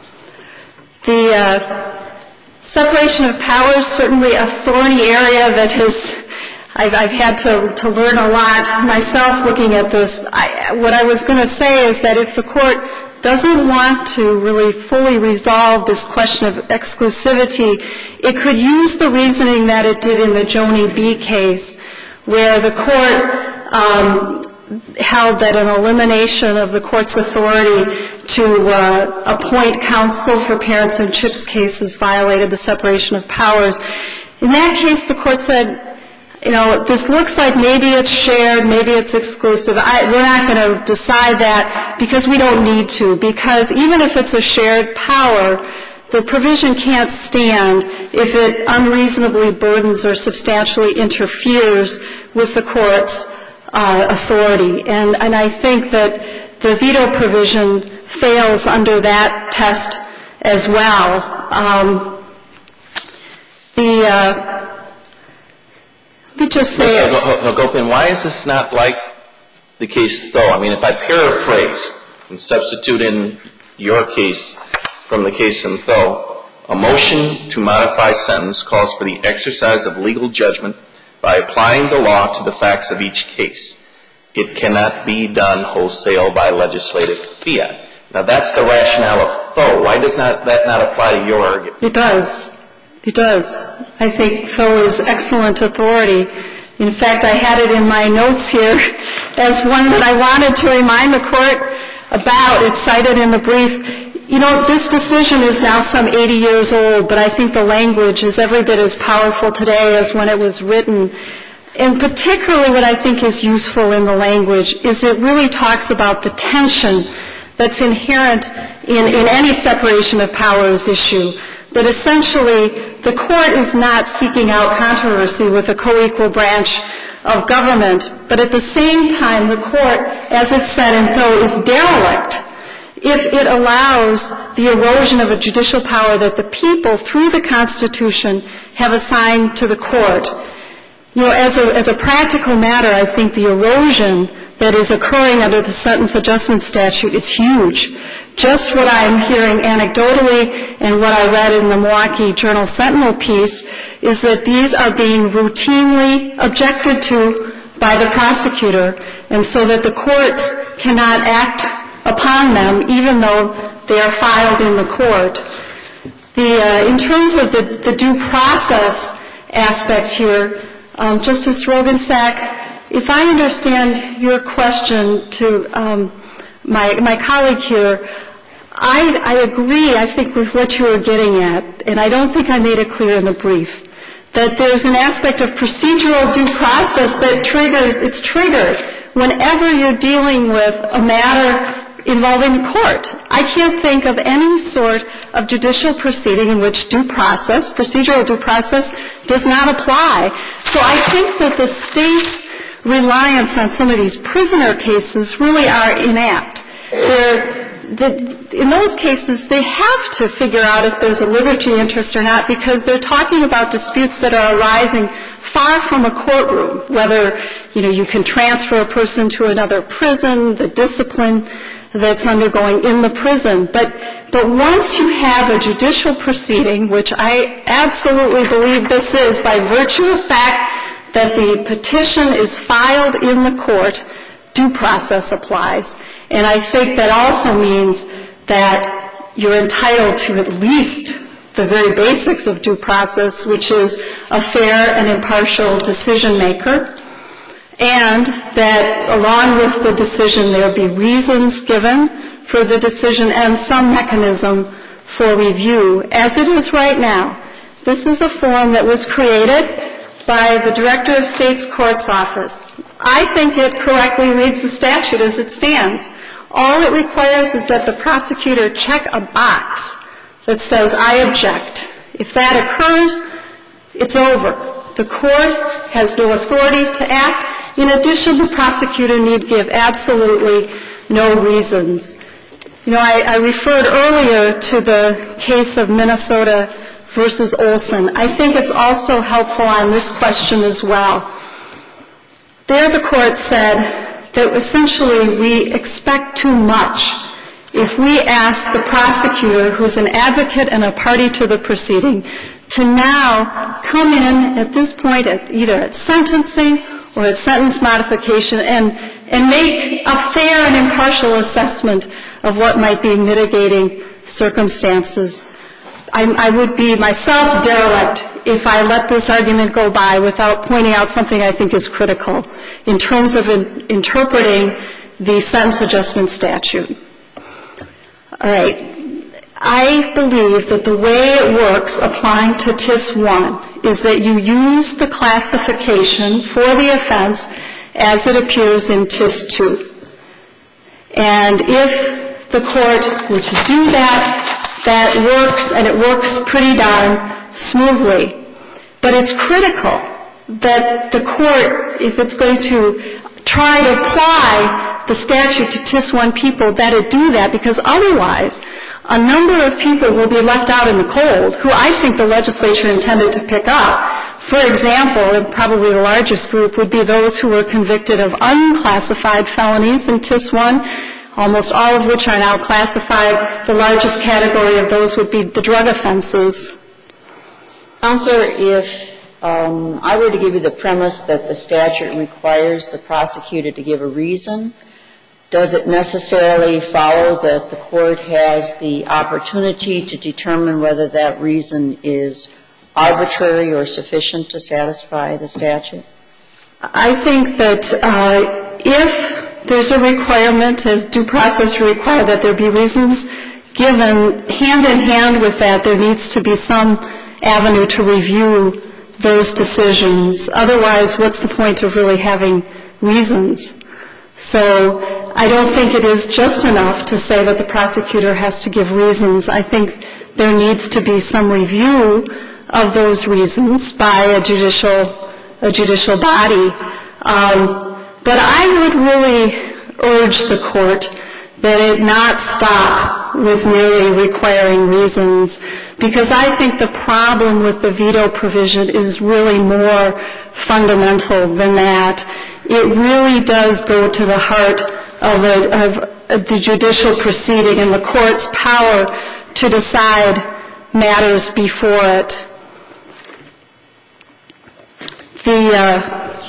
The uh, separation of powers, certainly a thorny area that has, I've, I've had to, to learn a lot myself looking at this. I, what I was going to say is that if the court doesn't want to really fully resolve this question of exclusivity, it could use the reasoning that it did in the Joni B case, where the court um, held that an elimination of the court's authority to uh, appoint counsel for parents in CHIPS cases violated the separation of powers. In that case, the court said, you know, this looks like maybe it's shared, maybe it's exclusive. I, we're not going to decide that because we don't need to, because even if it's a shared power, the provision can't stand if it unreasonably burdens or substantially interferes with the court's uh, authority. And, and I think that the veto provision fails under that test as well. Um, the uh, Let me just say it. Gopin, why is this not like the case Tho? I mean, if I paraphrase and substitute in your case from the case in Tho, a motion to modify sentence calls for the exercise of legal judgment by applying the law to the facts of each case. It cannot be done wholesale by legislative fiat. Now, that's the rationale of Tho. Why does not, that not apply to your argument? It does. It does. I think Tho is excellent authority. In fact, I had it in my notes here as one that I wanted to remind the court about. It's cited in the brief. You know, this decision is now some eighty years old, but I think the language is every bit as powerful today as when it was written. And particularly what I think is useful in the language is it really talks about the tension that's inherent in, in any separation of powers issue. That essentially the court is not seeking out controversy with a co-equal branch of government, but at the same time the court, as it said in Tho, is derelict if it allows the erosion of a judicial power that the people, through the Constitution, have assigned to the court. You know, as a, as a practical matter, I think the erosion that is occurring under the sentence adjustment statute is huge. Just what I'm hearing anecdotally and what I read in the Milwaukee Journal Sentinel piece is that these are being routinely objected to by the prosecutor, and so that the courts cannot act upon them even though they are filed in the court. The, uh, in terms of the, the due process aspect here, um, Justice Rogensack, if I understand your question to um, my, my colleague here, I, I agree, I think, with what you were getting at, and I don't think I made it clear in the brief, that there's an aspect of procedural due process that triggers, it's triggered whenever you're dealing with a matter involving the court. I can't think of any sort of judicial proceeding in which due process, procedural due process, does not apply. So I think that the state's reliance on some of these prisoner cases really are inapt. They're, the, in those cases, they have to figure out if there's a liberty interest or not because they're talking about disputes that are arising far from a courtroom, whether, you know, you can transfer a person to another prison, the discipline that's undergoing in the prison. But, but once you have a judicial proceeding, which I absolutely believe this is by virtue of fact that the petition is filed in the court, due process applies. And I think that also means that you're entitled to at least the very basics of due process, which is a fair and impartial decision maker, and that along with the decision there be reasons given for the decision and some mechanism for review, as it is right now. This is a form that was created by the Director of State's Courts Office. I think it correctly reads the statute as it stands. All it requires is that the prosecutor check a box that says, I object. If that occurs, it's over. The court has no authority to act. In addition, the prosecutor need give absolutely no reasons. You know, I, I referred earlier to the case of Minnesota versus Olson. I think it's also helpful on this question as well. There the court said that essentially we expect too much if we ask the prosecutor, who's an advocate and a party to the proceeding, to now come in at this point at either at sentencing or at sentence modification and, and make a fair and impartial assessment of what might be mitigating circumstances. I, I would be myself derelict if I let this argument go by without pointing out something I think is critical in terms of in, interpreting the sentence adjustment statute. All right. I believe that the way it works applying to T I S one is that you use the classification for the offense as it appears in T I S two. And if the court were to do that, that works, and it works pretty darn smoothly. But it's critical that the court, if it's going to try to apply the statute to T I S one people, that it do that, because otherwise a number of people will be left out in the cold who I think the legislature intended to pick up. For example, and probably the largest group would be those who were convicted of unclassified felonies in T I S one, almost all of which are now classified. The largest category of those would be the drug offenses. Counselor, if um, I were to give you the premise that the statute requires the prosecutor to give a reason, does it necessarily follow that the court has the opportunity to determine whether that reason is arbitrary or sufficient to satisfy the statute? I think that uh, if there's a requirement, as due process require, that there be reasons given, hand in hand with that, there needs to be some avenue to review those decisions. Otherwise, what's the point of really having reasons? So I don't think it is just enough to say that the prosecutor has to give reasons. I think there needs to be some review of those reasons by a judicial, a judicial body. Um, but I would really urge the court that it not stop with merely requiring reasons, because I think the problem with the veto provision is really more fundamental than that. It really does go to the heart of, a, of the judicial proceeding and the court's power to decide matters before it. The, uh,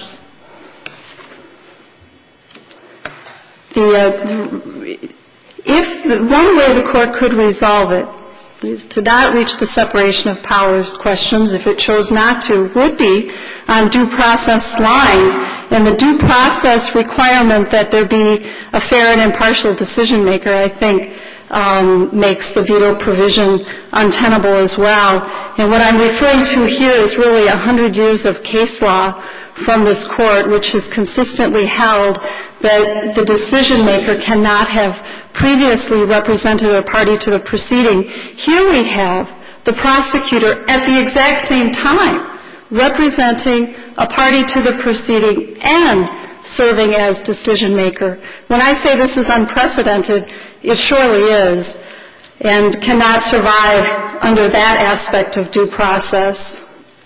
the, uh, if the, one way the court could resolve it is to not reach the separation of powers questions, if it chose not to, would be on due process lines, and the due process requirement that there be a fair and impartial decision maker, I think, um, makes the veto provision untenable as well. And what I'm referring to here is really a hundred years of case law from this court, which has consistently held that the decision maker cannot have previously represented a party to the proceeding. Here we have the prosecutor at the exact same time representing a party to the proceeding and serving as decision maker. When I say this is unprecedented, it surely is, and cannot survive under that aspect of due process.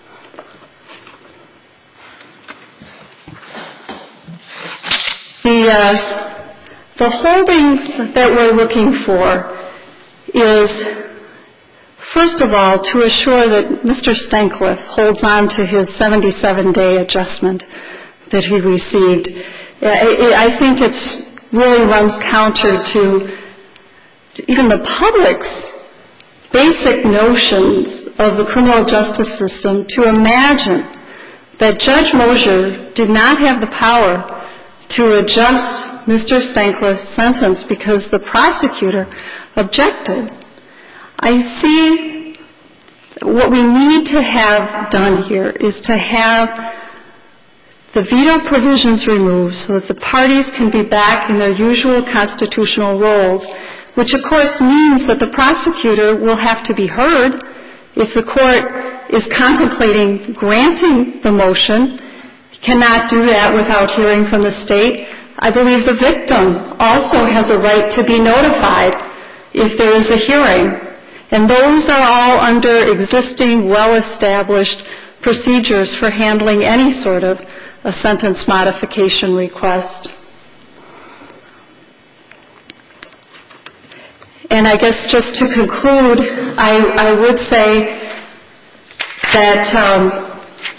The, uh, the holdings that we're looking for is, first of all, to assure that Mister Stencliffe holds on to his seventy-seven day adjustment that he received. I, I think it's really runs counter to even the public's basic notions of the criminal justice system to imagine that Judge Mosier did not have the power to adjust Mister Stencliffe's sentence because the prosecutor objected. I see what we need to have done here is to have the veto provisions removed so that the parties can be back in their usual constitutional roles, which of course means that the prosecutor will have to be heard. If the court is contemplating granting the motion, cannot do that without hearing from the state. I believe the victim also has a right to be notified if there is a hearing. And those are all under existing, well-established procedures for handling any sort of a sentence modification request. And I guess just to conclude, I, I would say that um,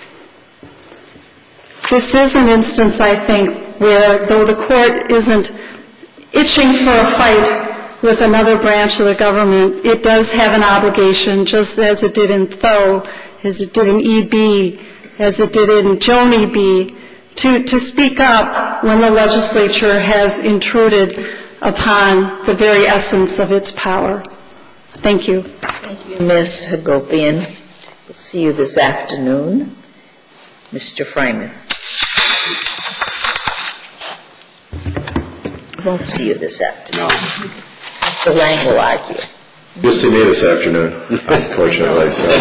this is an instance, I think, where though the court isn't itching for a fight with another branch of the government, it does have an obligation, just as it did in Tho, as it did in E B, as it did in Joni B, to, to speak up when the legislature has intruded upon the very essence of its power. Thank you. Thank you, Miz Hagopian. We'll see you this afternoon. Mister Frymouth. I won't see you this afternoon. Mister Lang will argue. You'll see me this afternoon, unfortunately. So.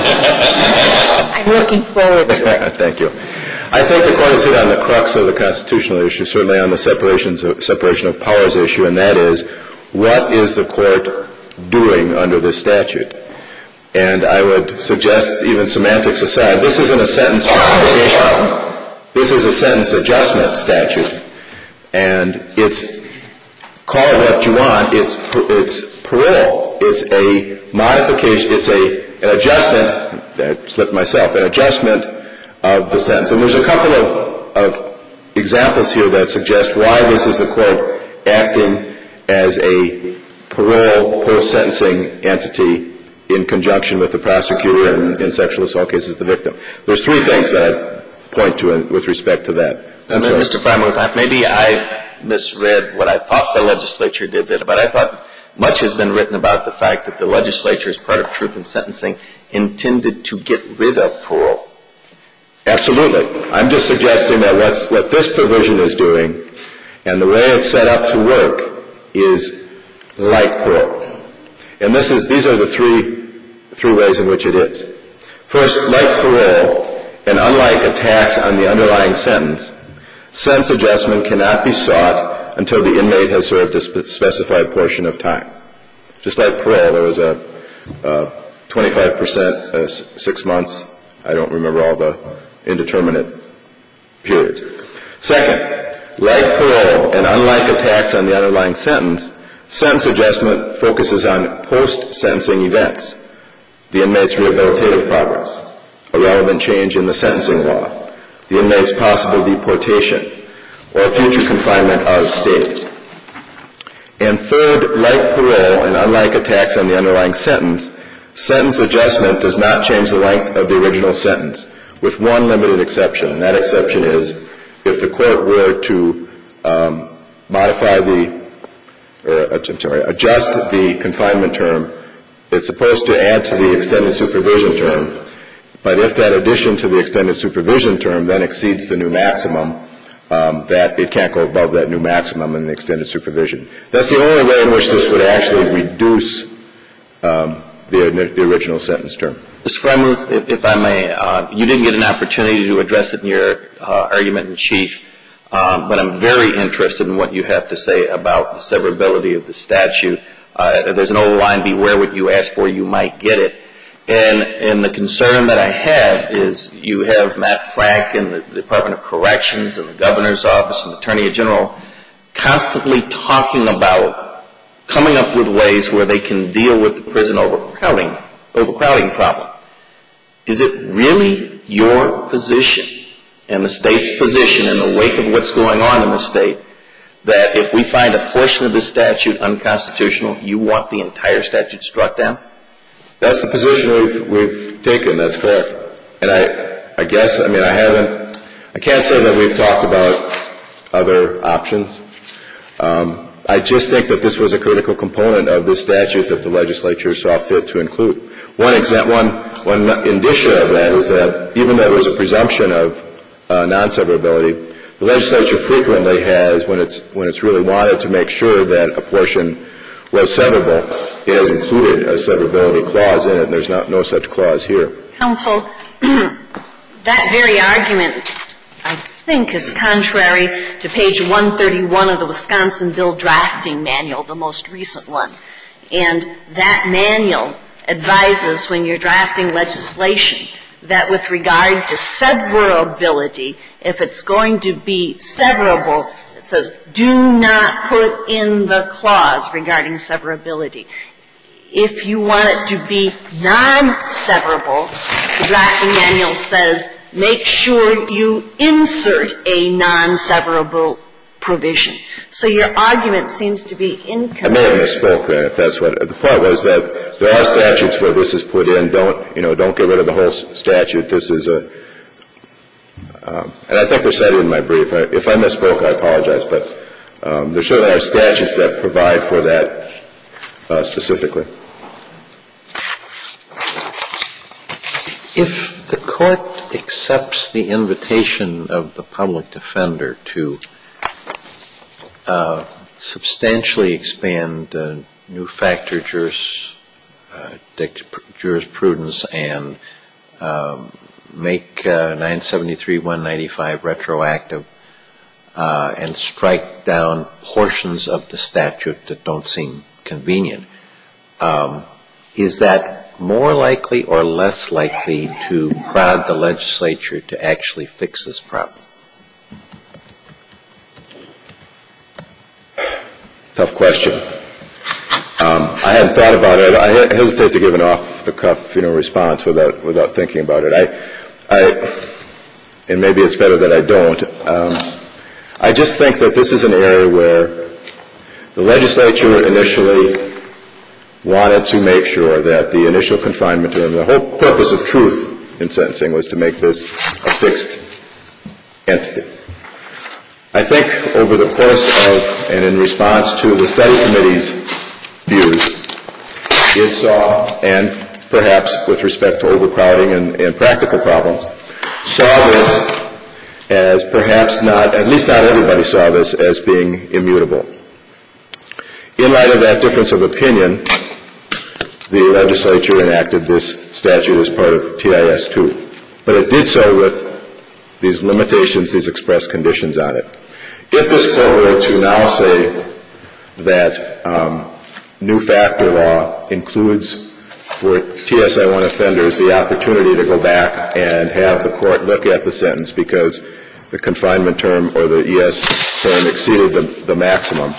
I'm looking forward to it. Thank you. I think the court has hit on the crux of the constitutional issue, certainly on the separations of, separation of powers issue, and that is, what is the court doing under this statute? And I would suggest, even semantics aside, this isn't a sentence modification. This is a sentence adjustment statute. And it's, call it what you want, it's, it's parole. It's a modification, it's a, an adjustment, I slipped myself, an adjustment of the sentence. And there's a couple of, of examples here that suggest why this is the court acting as a parole post-sentencing entity in conjunction with the prosecutor and in sexual assault cases the victim. There's three things that I point to with respect to that. And then, Mister Frymouth, maybe I misread what I thought the legislature did there, but I thought much has been written about the fact that the legislature, as part of Truth in Sentencing, intended to get rid of parole. Absolutely. I'm just suggesting that what's, what this provision is doing and the way it's set up to work is like parole. And this is, these are the three, three ways in which it is. First, like parole, and unlike a tax on the underlying sentence, sentence adjustment cannot be sought until the inmate has served a spe- specified portion of time. Just like parole, there was a, a twenty-five percent, uh, six months, I don't remember all the indeterminate periods. Second, like parole, and unlike a tax on the underlying sentence, sentence adjustment focuses on post-sentencing events, the inmate's rehabilitative progress, a relevant change in the sentencing law, the inmate's possible deportation, or future confinement out of state. And third, like parole, and unlike a tax on the underlying sentence, sentence adjustment does not change the length of the original sentence, with one limited exception. And that exception is if the court were to um, modify the, or I'm sorry, adjust the confinement term, it's supposed to add to the extended supervision term. But if that addition to the extended supervision term then exceeds the new maximum, um, that it can't go above that new maximum in the extended supervision. That's the only way in which this would actually reduce um, the, the original sentence term. Mister Frymouth, if, if I may, uh, you didn't get an opportunity to address it in your uh, argument in chief, um, but I'm very interested in what you have to say about the severability of the statute. Uh, there's an old line, beware what you ask for, you might get it. And, and the concern that I have is you have Matt Frank and the Department of Corrections and the Governor's Office and the Attorney General constantly talking about coming up with ways where they can deal with the prison overcrowding, overcrowding problem. Is it really your position and the state's position in the wake of what's going on in the state that if we find a portion of the statute unconstitutional, you want the entire statute struck down? That's the position we've, we've taken. That's correct. And I, I guess, I mean, I haven't, I can't say that we've talked about other options. Um, I just think that this was a critical component of this statute that the legislature saw fit to include. One example, one, one indicia of that is that even though there was a presumption of uh, non-severability, the legislature frequently has, when it's when it's really wanted to make sure that a portion was severable, it has included a severability clause in it, and there's not no such clause here. Counsel, that very argument, I think, is contrary to page one thirty-one of the Wisconsin Bill Drafting Manual, the most recent one. And that manual advises when you're drafting legislation that with regard to severability, if it's going to be severable, it says do not put in the clause regarding severability. If you want it to be non-severable, the drafting manual says make sure you insert a non-severable provision. So your argument seems to be inconsistent. I may have misspoke, uh, if that's what, the point was that there are statutes where this is put in. Don't, you know, don't get rid of the whole statute. This is a, um, and I think they're cited in my brief. I, if I misspoke, I apologize, but um, there certainly are statutes that provide for that uh, specifically. If the court accepts the invitation of the public defender to uh, substantially expand uh, new factor juris, uh, jurisprudence and um, make uh, nine seventy-three one ninety-five retroactive uh, and strike down portions of the statute that don't seem convenient, um, is that more likely or less likely to prod the legislature to actually fix this problem? Tough question. Um, I hadn't thought about it. I hesitate to give an off-the-cuff, you know, response without without thinking about it. I, I, and maybe it's better that I don't. Um, I just think that this is an area where the legislature initially wanted to make sure that the initial confinement term, the whole purpose of truth in sentencing was to make this a fixed entity. I think over the course of, and in response to the study committee's views, it saw, and perhaps with respect to overcrowding and, and practical problems, saw this as perhaps not, at least not everybody saw this as being immutable. In light of that difference of opinion, the legislature enacted this statute as part of T I S two. But it did so with these limitations, these express conditions on it. If this court were to now say that um, new factor law includes for T S I one offenders the opportunity to go back and have the court look at the sentence because the confinement term or the E S term exceeded the, the maximum,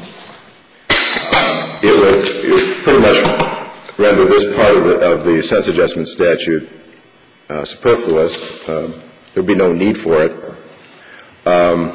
it would, it would pretty much render this part of the, of the sentence adjustment statute uh, superfluous. Um, there would be no need for it. Um,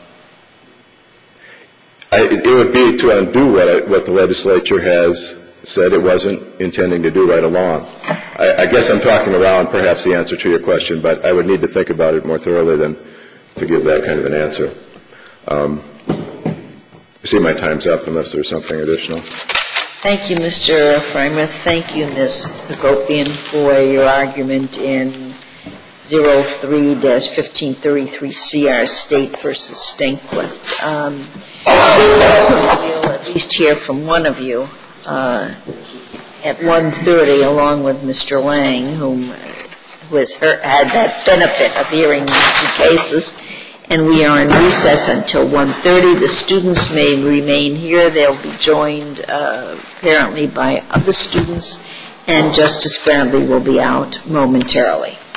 I, it would be to undo what, I, what the legislature has said it wasn't intending to do right along. I, I guess I'm talking around perhaps the answer to your question, but I would need to think about it more thoroughly than to give that kind of an answer. Um, I see my time's up unless there's something additional. Thank you, Mister Frymouth. Thank you, Miz Hagopian, for your argument in zero three dash fifteen thirty-three C R State versus Stanquist. Um, we'll at least hear from one of you uh, at one thirty, along with Mister Lang, whom, who has heard, had that benefit of hearing these two cases. And we are in recess until one thirty. The students may remain here. They'll be joined uh, apparently by other students, and Justice Bradley will be out momentarily.